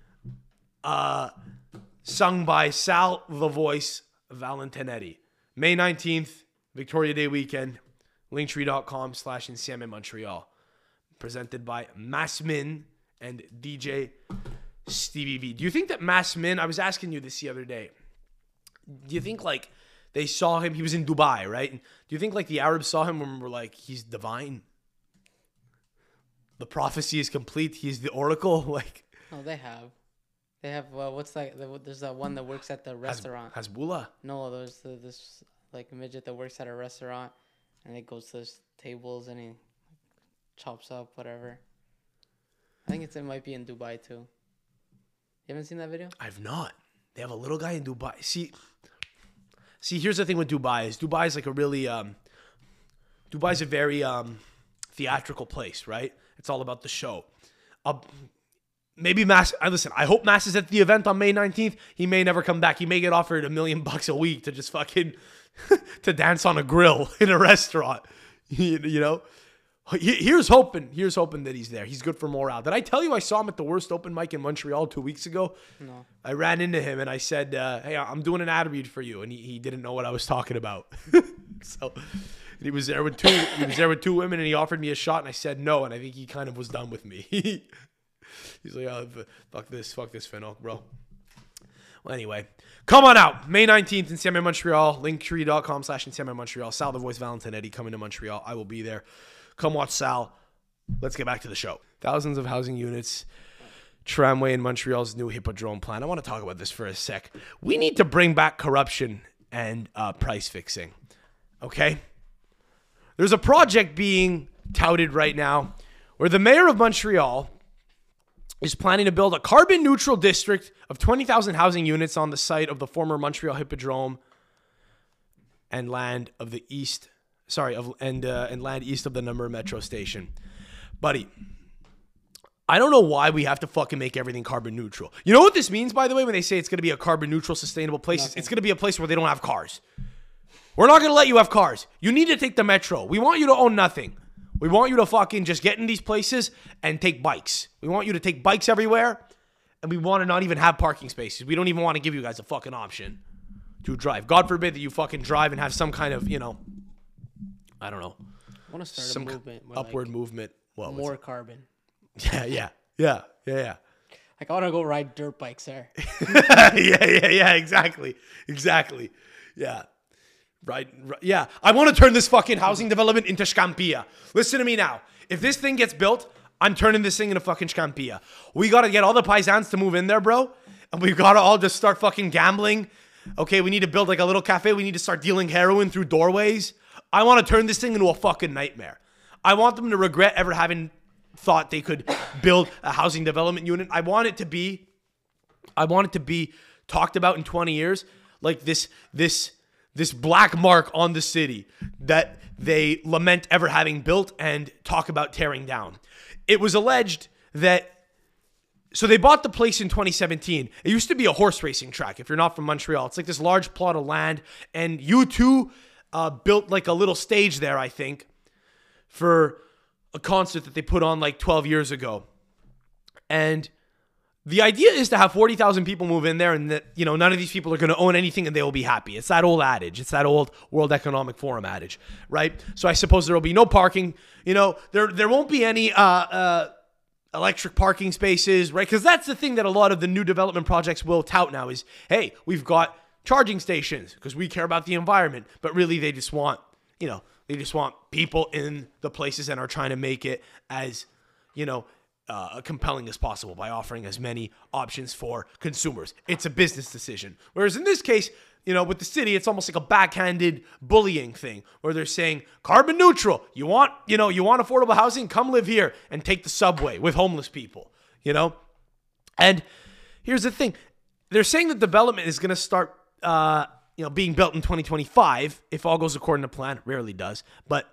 Sung by Sal the Voice Valentinetti. May 19th, Victoria Day weekend. Linktree.com/Insieme Montreal. Presented by Mass Min and DJ Stevie V. Do you think that Mass Min, I was asking you this the other day, do you think like they saw him, he was in Dubai, right? And do you think like the Arabs saw him and were like, he's divine? The prophecy is complete. He's the oracle. Like, Oh, they have. They have, what's that? There's that one that works at the restaurant. Hasbullah? No, there's this like midget that works at a restaurant, and he goes to those tables and he chops up whatever. I think it might be in Dubai too. You haven't seen that video? I've not. They have a little guy in Dubai. See, here's the thing with Dubai is like a really Dubai's a very theatrical place, right? It's all about the show. Maybe Mass. Listen, I hope Mass is at the event on May 19th. He may never come back. He may get offered $1 million a week to just fucking to dance on a grill in a restaurant. You know, here's hoping that he's there. He's good for morale. Did I tell you I saw him at the worst open mic in Montreal 2 weeks ago? No. I ran into him and I said, "Hey, I'm doing an ad read for you," and he didn't know what I was talking about. So he was there with two women, and he offered me a shot, and I said no, and I think he kind of was done with me. He's like, oh, fuck this, Finn, bro. Well, anyway, come on out. May 19th in Saint Montreal. Linktree.com/in Montreal. Sal the Voice Valentinetti coming to Montreal. I will be there. Come watch Sal. Let's get back to the show. Thousands of housing units. Tramway in Montreal's new Hippodrome plan. I want to talk about this for a sec. We need to bring back corruption and price fixing. Okay? There's a project being touted right now where the mayor of Montreal is planning to build a carbon neutral district of 20,000 housing units on the site of the former Montreal Hippodrome and land of the east, and land east of the Number Metro station. Buddy, I don't know why we have to fucking make everything carbon neutral. You know what this means, by the way, when they say it's going to be a carbon neutral, sustainable place? Nothing. It's going to be a place where they don't have cars. We're not going to let you have cars. You need to take the Metro. We want you to own nothing. We want you to fucking just get in these places and take bikes. We want you to take bikes everywhere, and we want to not even have parking spaces. We don't even want to give you guys a fucking option to drive. God forbid that you fucking drive and have some kind of, I don't know. I want to start some a movement. Upward movement. Well, more carbon. Yeah. Like, I want to go ride dirt bikes there. Yeah, exactly. Yeah. Right. Yeah. I want to turn this fucking housing development into Scampia. Listen to me now. If this thing gets built, I'm turning this thing into fucking Scampia. We got to get all the paisans to move in there, bro. And we've got to all just start fucking gambling. Okay, we need to build like a little cafe. We need to start dealing heroin through doorways. I want to turn this thing into a fucking nightmare. I want them to regret ever having thought they could build a housing development unit. I want it to be talked about in 20 years like this black mark on the city that they lament ever having built and talk about tearing down. It was alleged that, so they bought the place in 2017. It used to be a horse racing track. If you're not from Montreal, it's like this large plot of land, and U2 built like a little stage there, I think, for a concert that they put on like 12 years ago. And the idea is to have 40,000 people move in there, and that, none of these people are going to own anything and they will be happy. It's that old adage. It's that old World Economic Forum adage, right? So I suppose there will be no parking. There won't be any electric parking spaces, right? Because that's the thing that a lot of the new development projects will tout now is, hey, we've got charging stations because we care about the environment. But really, they just want, people in the places and are trying to make it as, compelling as possible by offering as many options for consumers. It's a business decision. Whereas in this case, with the city, it's almost like a backhanded bullying thing where they're saying carbon neutral. You want affordable housing? Come live here and take the subway with homeless people, And here's the thing. They're saying that development is going to start, being built in 2025 if all goes according to plan. Rarely does. But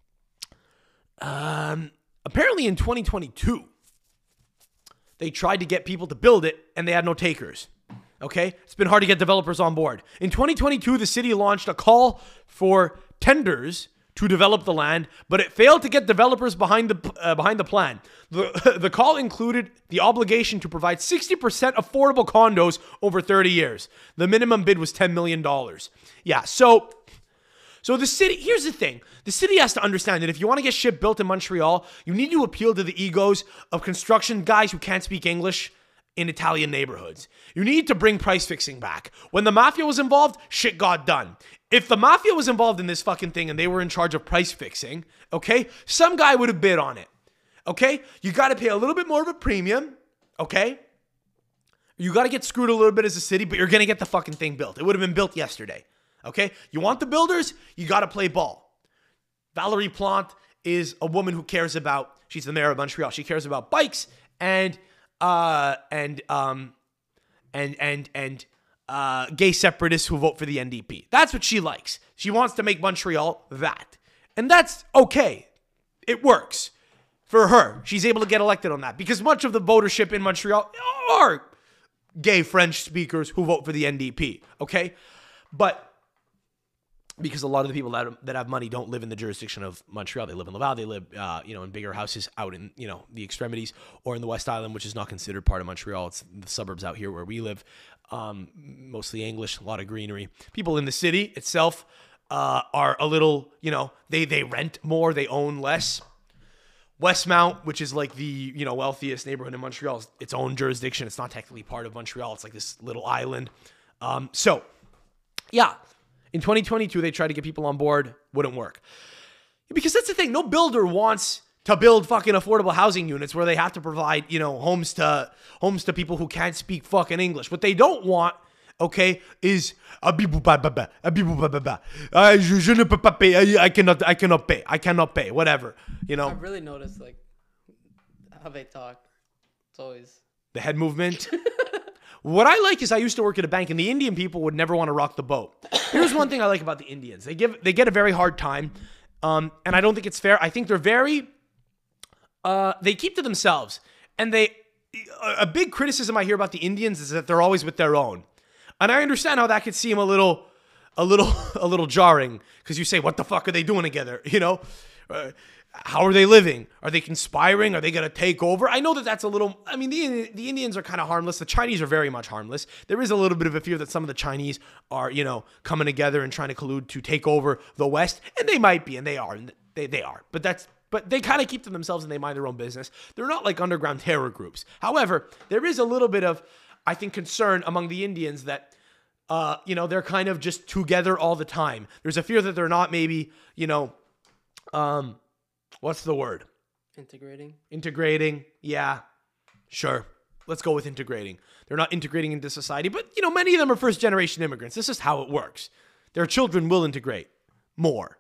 apparently in 2022, they tried to get people to build it, and they had no takers. Okay? It's been hard to get developers on board. In 2022, the city launched a call for tenders to develop the land, but it failed to get developers behind the plan. The call included the obligation to provide 60% affordable condos over 30 years. The minimum bid was $10 million. Yeah, so the city, here's the thing. The city has to understand that if you want to get shit built in Montreal, you need to appeal to the egos of construction guys who can't speak English in Italian neighborhoods. You need to bring price fixing back. When the mafia was involved, shit got done. If the mafia was involved in this fucking thing and they were in charge of price fixing, okay, some guy would have bid on it. Okay? You got to pay a little bit more of a premium, okay? You got to get screwed a little bit as a city, but you're going to get the fucking thing built. It would have been built yesterday. Okay? You want the builders? You got to play ball. Valerie Plante is a woman who cares about, she's the mayor of Montreal. She cares about bikes and gay separatists who vote for the NDP. That's what she likes. She wants to make Montreal that. And that's okay. it works for her. She's able to get elected on that because much of the votership in Montreal are gay French speakers who vote for the NDP, okay? But because a lot of the people that have money don't live in the jurisdiction of Montreal. They live in Laval. They live, in bigger houses out in, the extremities or in the West Island, which is not considered part of Montreal. It's the suburbs out here where we live, mostly English, a lot of greenery. People in the city itself are a little, they rent more, they own less. Westmount, which is like the, wealthiest neighborhood in Montreal, is its own jurisdiction. It's not technically part of Montreal. It's like this little island. In 2022, they tried to get people on board. Wouldn't work. Because that's the thing. No builder wants to build fucking affordable housing units where they have to provide, homes to people who can't speak fucking English. What they don't want, okay, is je ne peux pas payer. I cannot pay. Whatever, I've really noticed like how they talk. It's always the head movement. What I like is I used to work at a bank, and the Indian people would never want to rock the boat. Here's one thing I like about the Indians. They get a very hard time, and I don't think it's fair. I think they're very, they keep to themselves. And a big criticism I hear about the Indians is that they're always with their own. And I understand how that could seem a little jarring, because you say, what the fuck are they doing together? How are they living? Are they conspiring? Are they going to take over? I know that's a little, the Indians are kind of harmless. The Chinese are very much harmless. There is a little bit of a fear that some of the Chinese are, coming together and trying to collude to take over the West. And they might be, and they are. They are. But they kind of keep to themselves and they mind their own business. They're not like underground terror groups. However, there is a little bit of, I think, concern among the Indians that, they're kind of just together all the time. There's a fear that they're not maybe, what's the word? Integrating. Yeah. Sure. Let's go with integrating. They're not integrating into society, but many of them are first generation immigrants. This is how it works. Their children will integrate more.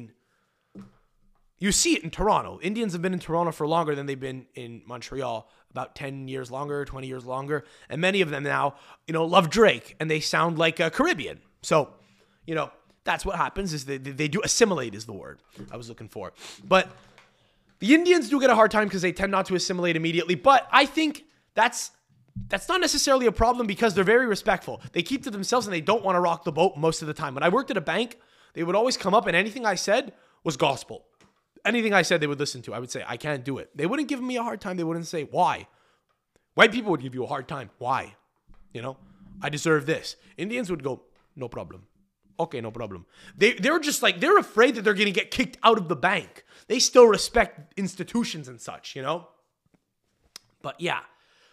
You see it in Toronto. Indians have been in Toronto for longer than they've been in Montreal, about 10 years longer, 20 years longer. And many of them now, love Drake and they sound like a Caribbean. So, that's what happens is they do assimilate is the word I was looking for. But the Indians do get a hard time because they tend not to assimilate immediately. But I think that's not necessarily a problem because they're very respectful. They keep to themselves and they don't want to rock the boat most of the time. When I worked at a bank, they would always come up and anything I said was gospel. Anything I said they would listen to. I would say, I can't do it. They wouldn't give me a hard time. They wouldn't say, why? White people would give you a hard time. Why? I deserve this. Indians would go, no problem. Okay, no problem. They're just like, they're afraid that they're going to get kicked out of the bank. They still respect institutions and such, But yeah.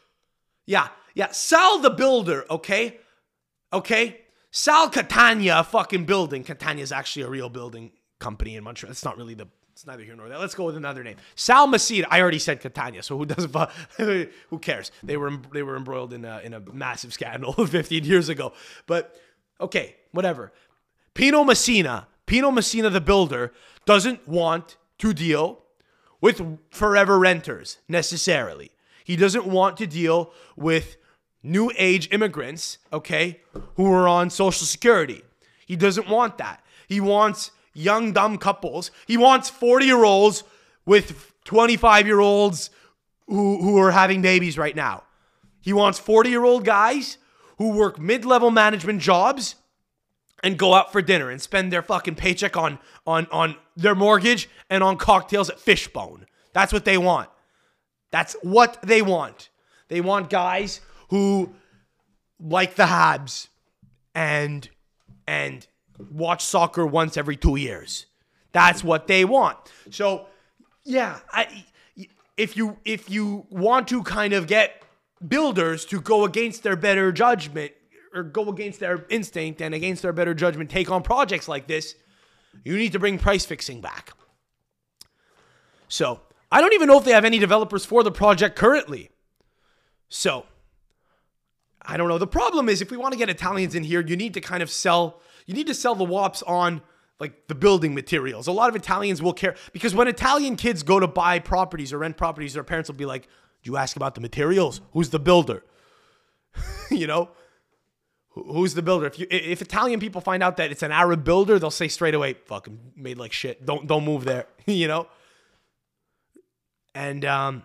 Sal the builder, okay? Sal Catania fucking building. Catania is actually a real building company in Montreal. It's not really it's neither here nor there. Let's go with another name. Sal Maceda. I already said Catania, so who cares? They were embroiled in a massive scandal 15 years ago. But okay, whatever. Pino Messina the builder doesn't want to deal with forever renters necessarily. He doesn't want to deal with new age immigrants, okay, who are on Social Security. He doesn't want that. He wants young, dumb couples. He wants 40-year-olds with 25-year-olds who are having babies right now. He wants 40-year-old guys who work mid-level management jobs and go out for dinner and spend their fucking paycheck on their mortgage and on cocktails at Fishbone. That's what they want. That's what they want. They want guys who like the Habs and watch soccer once every 2 years. That's what they want. So, yeah, if you want to kind of get builders to go against their better judgment or go against their instinct and against their better judgment, take on projects like this, you need to bring price fixing back. So, I don't even know if they have any developers for the project currently. So, I don't know. The problem is if we want to get Italians in here, you need to kind of sell the WAPs on like the building materials. A lot of Italians will care because when Italian kids go to buy properties or rent properties, their parents will be like, "Do you ask about the materials? Who's the builder?" Who's the builder? If Italian people find out that it's an Arab builder, they'll say straight away, "Fucking made like shit. Don't move there." And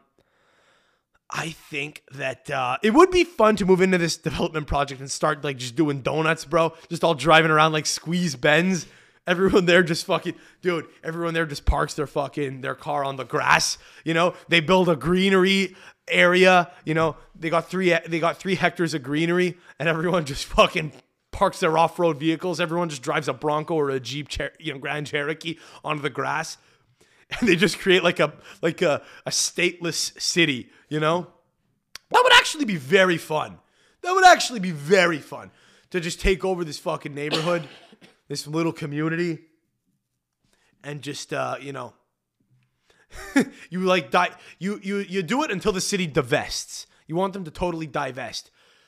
I think that it would be fun to move into this development project and start like just doing donuts, bro. Just all driving around like squeeze Benz. Everyone there just fucking, dude, everyone there just parks their car on the grass. You know, they build a greenery area. You know, they got 3 hectares of greenery, and everyone just fucking parks their off-road vehicles. Everyone just drives a Bronco or a Jeep, Grand Cherokee onto the grass. And they just create like a stateless city, you know? That would actually be very fun. That would actually be very fun to just take over this fucking neighborhood, this little community, and just you know, you like you do it until the city divests. You want them to totally divest.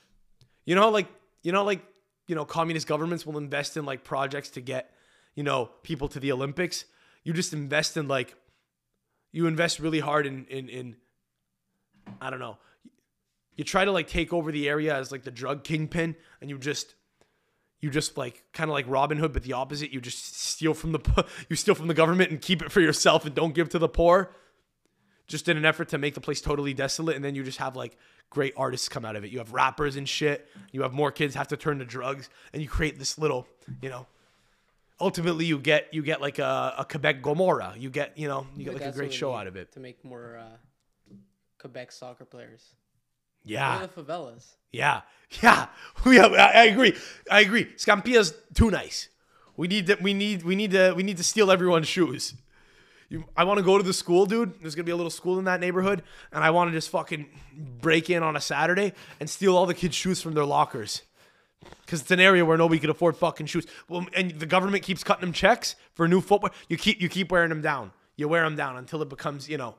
Communist governments will invest in like projects to get, you know, people to the Olympics. You just invest in like, you invest really hard in I don't know. You try to like take over the area as like the drug kingpin, and you just like kind of like Robin Hood, but the opposite. You just steal from the government and keep it for yourself and don't give to the poor, just in an effort to make the place totally desolate. And then you just have like great artists come out of it. You have rappers and shit. You have more kids have to turn to drugs, and you create this little, you know. Ultimately, you get like a Quebec Gomorrah. You get like a great show out of it. To make more Quebec soccer players. Yeah. Or the favelas. Yeah. I agree. Scampia's too nice. We need to steal everyone's shoes. I want to go to the school, dude. There's gonna be a little school in that neighborhood, and I want to just fucking break in on a Saturday and steal all the kids' shoes from their lockers. Because it's an area where nobody could afford fucking shoes. Well, and the government keeps cutting them checks for new footwear. You keep wearing them down. You wear them down until it becomes, until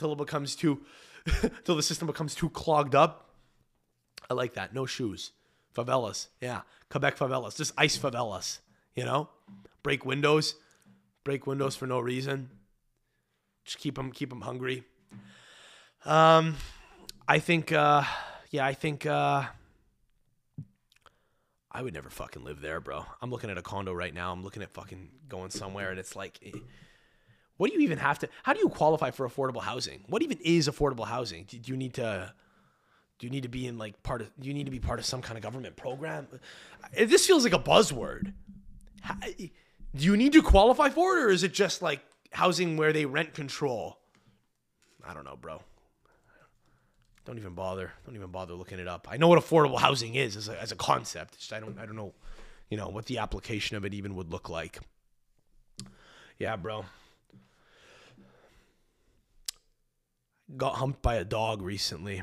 the system becomes too clogged up. I like that. No shoes. Favelas. Yeah. Quebec favelas. Just ice favelas. You know? Break windows for no reason. Just keep them hungry. I think I would never fucking live there, bro. I'm looking at a condo right now. I'm looking at fucking going somewhere, and it's like, what do you even have to? How do you qualify for affordable housing? What even is affordable housing? Do you need to be in like part of? Do you need to be part of some kind of government program? This feels like a buzzword. Do you need to qualify for it, or is it just like housing where they rent control? I don't know, bro. Don't even bother looking it up. I know what affordable housing is as a concept. Just, I don't know, what the application of it even would look like. Yeah, bro. Got humped by a dog recently.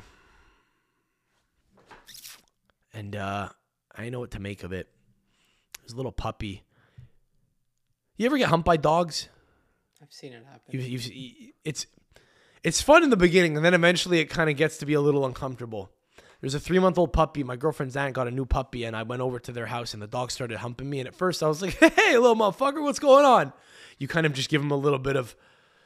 And I didn't know what to make of it. It was a little puppy. You ever get humped by dogs? I've seen it happen. It's fun in the beginning, and then eventually it kind of gets to be a little uncomfortable. There's a 3-month-old puppy. My girlfriend's aunt got a new puppy, and I went over to their house, and the dog started humping me. And at first, I was like, "Hey, little motherfucker, what's going on?" You kind of just give him a little bit of,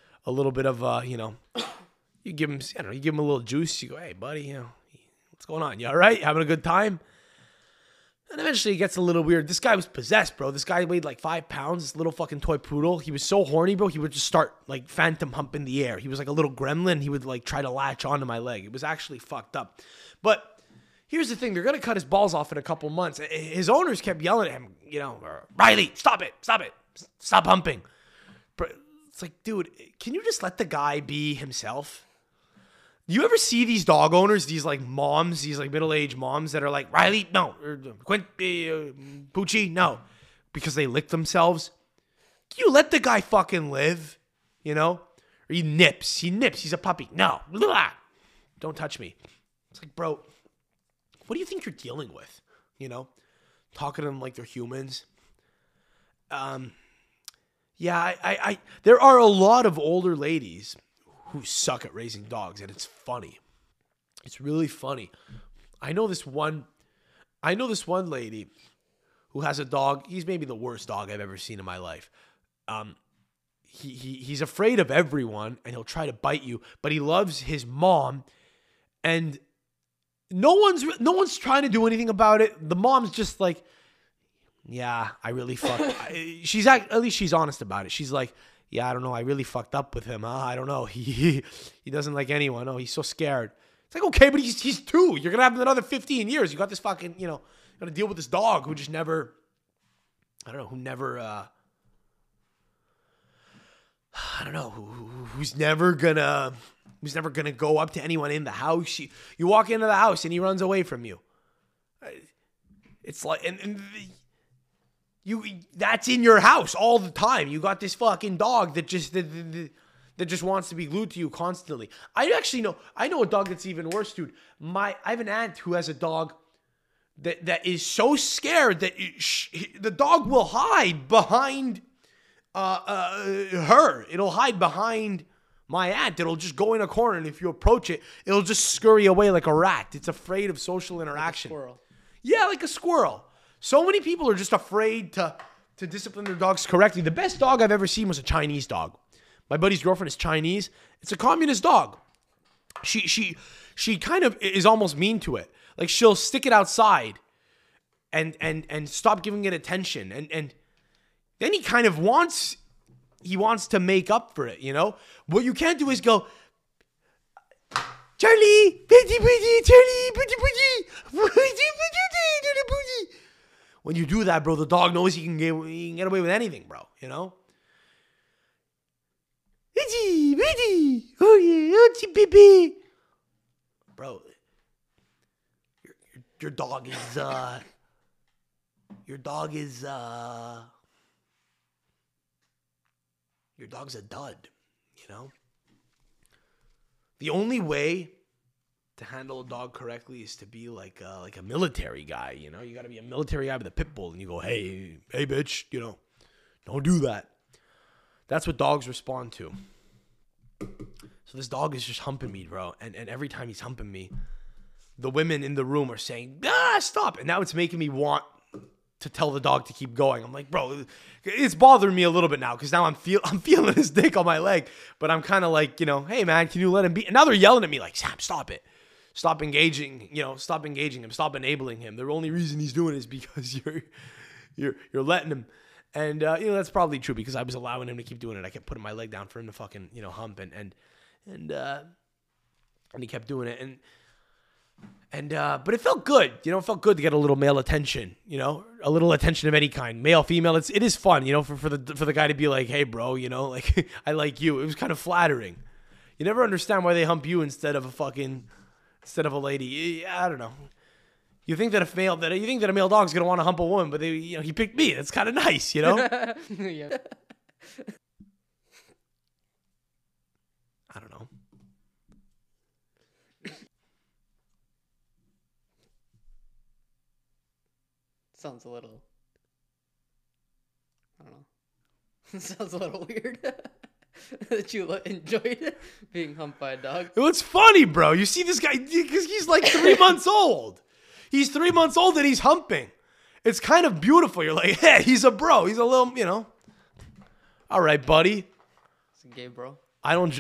you give him a little juice. You go, "Hey, buddy, what's going on? You all right? Having a good time?" And eventually it gets a little weird. This guy was possessed, bro. This guy weighed like 5 pounds, this little fucking toy poodle. He was so horny, bro. He would just start like phantom hump in the air. He was like a little gremlin. He would like try to latch onto my leg. It was actually fucked up. But here's the thing. They're going to cut his balls off in a couple months. His owners kept yelling at him, "Riley, stop it. Stop humping." It's like, dude, can you just let the guy be himself? You ever see these dog owners, these like moms, these like middle-aged moms that are like, "Riley, no," or Poochie, no, because they lick themselves? Can you let the guy fucking live? Or he nips. He's a puppy. No, don't touch me. It's like, bro, what do you think you're dealing with? Talking to them like they're humans. Yeah, I there are a lot of older ladies who suck at raising dogs, and it's funny. It's really funny. I know this one lady who has a dog. He's maybe the worst dog I've ever seen in my life. He's afraid of everyone, and he'll try to bite you, but he loves his mom, and no one's trying to do anything about it. The mom's just like, "Yeah, I really fucked." At least she's honest about it. She's like, yeah, I don't know. I really fucked up with him. I don't know. He doesn't like anyone. Oh, he's so scared. It's like, okay, but he's 2. You're going to have him another 15 years. You got this fucking, you know, got to deal with this dog who just never, I don't know, who never, I don't know, who's never gonna go up to anyone in the house. You walk into the house and he runs away from you. It's like, and that's in your house all the time. You got this fucking dog that just wants to be glued to you constantly. I know a dog that's even worse, dude. I have an aunt who has a dog that is so scared that the dog will hide behind her. It'll hide behind my aunt. It'll just go in a corner, and if you approach it, it'll just scurry away like a rat. It's afraid of social interaction. Like a squirrel. Yeah, like a squirrel. So many people are just afraid to discipline their dogs correctly. The best dog I've ever seen was a Chinese dog. My buddy's girlfriend is Chinese. It's a communist dog. She kind of is almost mean to it. Like, she'll stick it outside and stop giving it attention. And then he kind of wants to make up for it, you know? What you can't do is go, Charlie, Charlie, when you do that, bro, the dog knows he can get away with anything, bro, you know? Oh yeah, bro, your dog's a dud, you know? The only way to handle a dog correctly is to be like a military guy, you know? You got to be a military guy with a pit bull, and you go, hey, bitch, you know, don't do that. That's what dogs respond to. So this dog is just humping me, bro, and every time he's humping me, the women in the room are saying, stop. And now it's making me want to tell the dog to keep going. I'm like, bro, it's bothering me a little bit now because now I'm feeling his dick on my leg, but I'm kind of like, you know, hey man, can you let him be? And now they're yelling at me like, Sam, stop it. Stop engaging him. Stop enabling him. The only reason he's doing it is because you're letting him. And, you know, that's probably true because I was allowing him to keep doing it. I kept putting my leg down for him to fucking, you know, hump and he kept doing it. But it felt good, you know, it felt good to get a little male attention, you know, a little attention of any kind, male, female. It is fun, you know, for the guy to be like, hey bro, you know, like, I like you. It was kind of flattering. You never understand why they hump you instead of a lady. I don't know. You think that a male dog's going to want to hump a woman, but he picked me. That's kind of nice, you know? Yeah. I don't know. Sounds a little, I don't know. Sounds a little weird that you enjoyed being humped by a dog. It's funny, bro. You see this guy, because he's like 3 months old. He's 3 months old and he's humping. It's kind of beautiful. You're like, hey, he's a bro. He's a little, you know. All right, buddy. It's a gay bro. I don't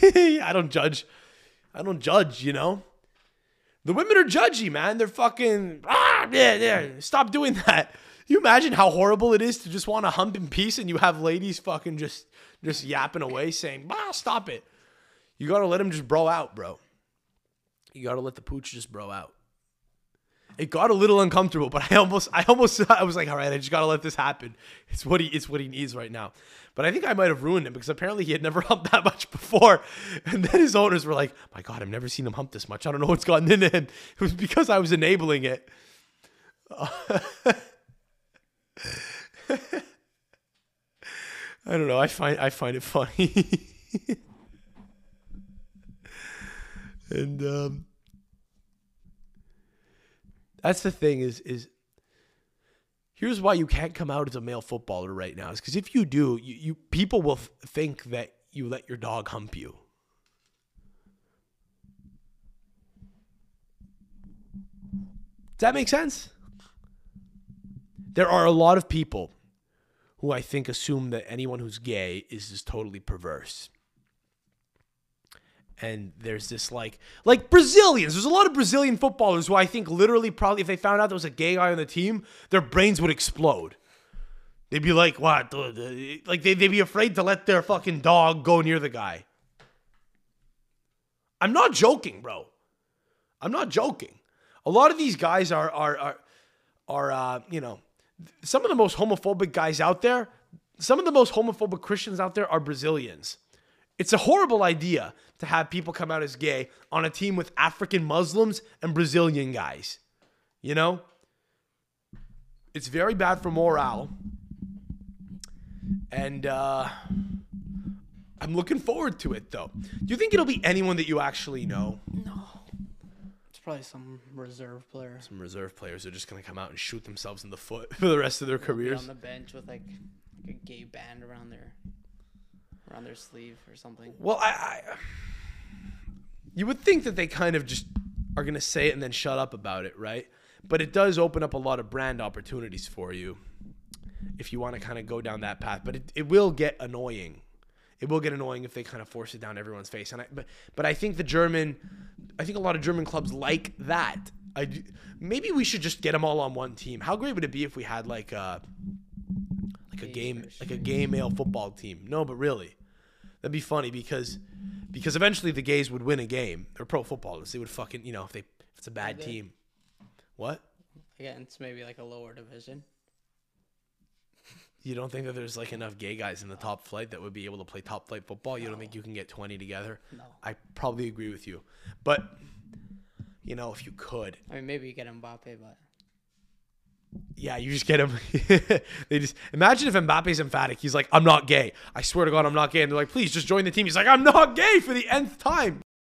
judge, you know. The women are judgy, man. They're fucking, yeah. Stop doing that. You imagine how horrible it is to just want to hump in peace and you have ladies fucking just yapping away saying, stop it. You got to let him just bro out, bro. You got to let the pooch just bro out. It got a little uncomfortable, but I was like, all right, I just got to let this happen. It's what he needs right now. But I think I might have ruined him because apparently he had never humped that much before. And then his owners were like, my God, I've never seen him hump this much. I don't know what's gotten into him. It was because I was enabling it. I don't know. I find it funny. And that's the thing is here's why you can't come out as a male footballer right now. Is because if you do, you people will think that you let your dog hump you. Does that make sense? There are a lot of people who I think assume that anyone who's gay is just totally perverse. And there's this like Brazilians. There's a lot of Brazilian footballers who I think literally probably if they found out there was a gay guy on the team, their brains would explode. They'd be like, what? Like, they'd be afraid to let their fucking dog go near the guy. I'm not joking, bro. I'm not joking. A lot of these guys are you know, some of the most homophobic guys out there, some of the most homophobic Christians out there are Brazilians. It's a horrible idea to have people come out as gay on a team with African Muslims and Brazilian guys. You know? It's very bad for morale. And I'm looking forward to it, though. Do you think it'll be anyone that you actually know? No. It's probably some reserve player. Some reserve players are just going to come out and shoot themselves in the foot for the rest of their careers. On the bench with like a gay band around their sleeve or something. Well, you would think that they kind of just are going to say it and then shut up about it, right? But it does open up a lot of brand opportunities for you if you want to kind of go down that path. But it will get annoying. It will get annoying if they kind of force it down everyone's face. But I think I think a lot of German clubs like that. Maybe we should just get them all on one team. How great would it be if we had like a gay male football team? No, but really, that'd be funny because eventually the gays would win a game. They're pro footballers. They would fucking, you know, if it's a bad team. What? Again, it's maybe like a lower division. You don't think that there's like enough gay guys in the top flight that would be able to play top flight football? You don't think you can get 20 together? No. I probably agree with you. But, you know, if you could. I mean, maybe you get Mbappe, but. Yeah, you just get him. They just imagine if Mbappe's emphatic. He's like, I'm not gay. I swear to God, I'm not gay. And they're like, please just join the team. He's like, I'm not gay for the nth time.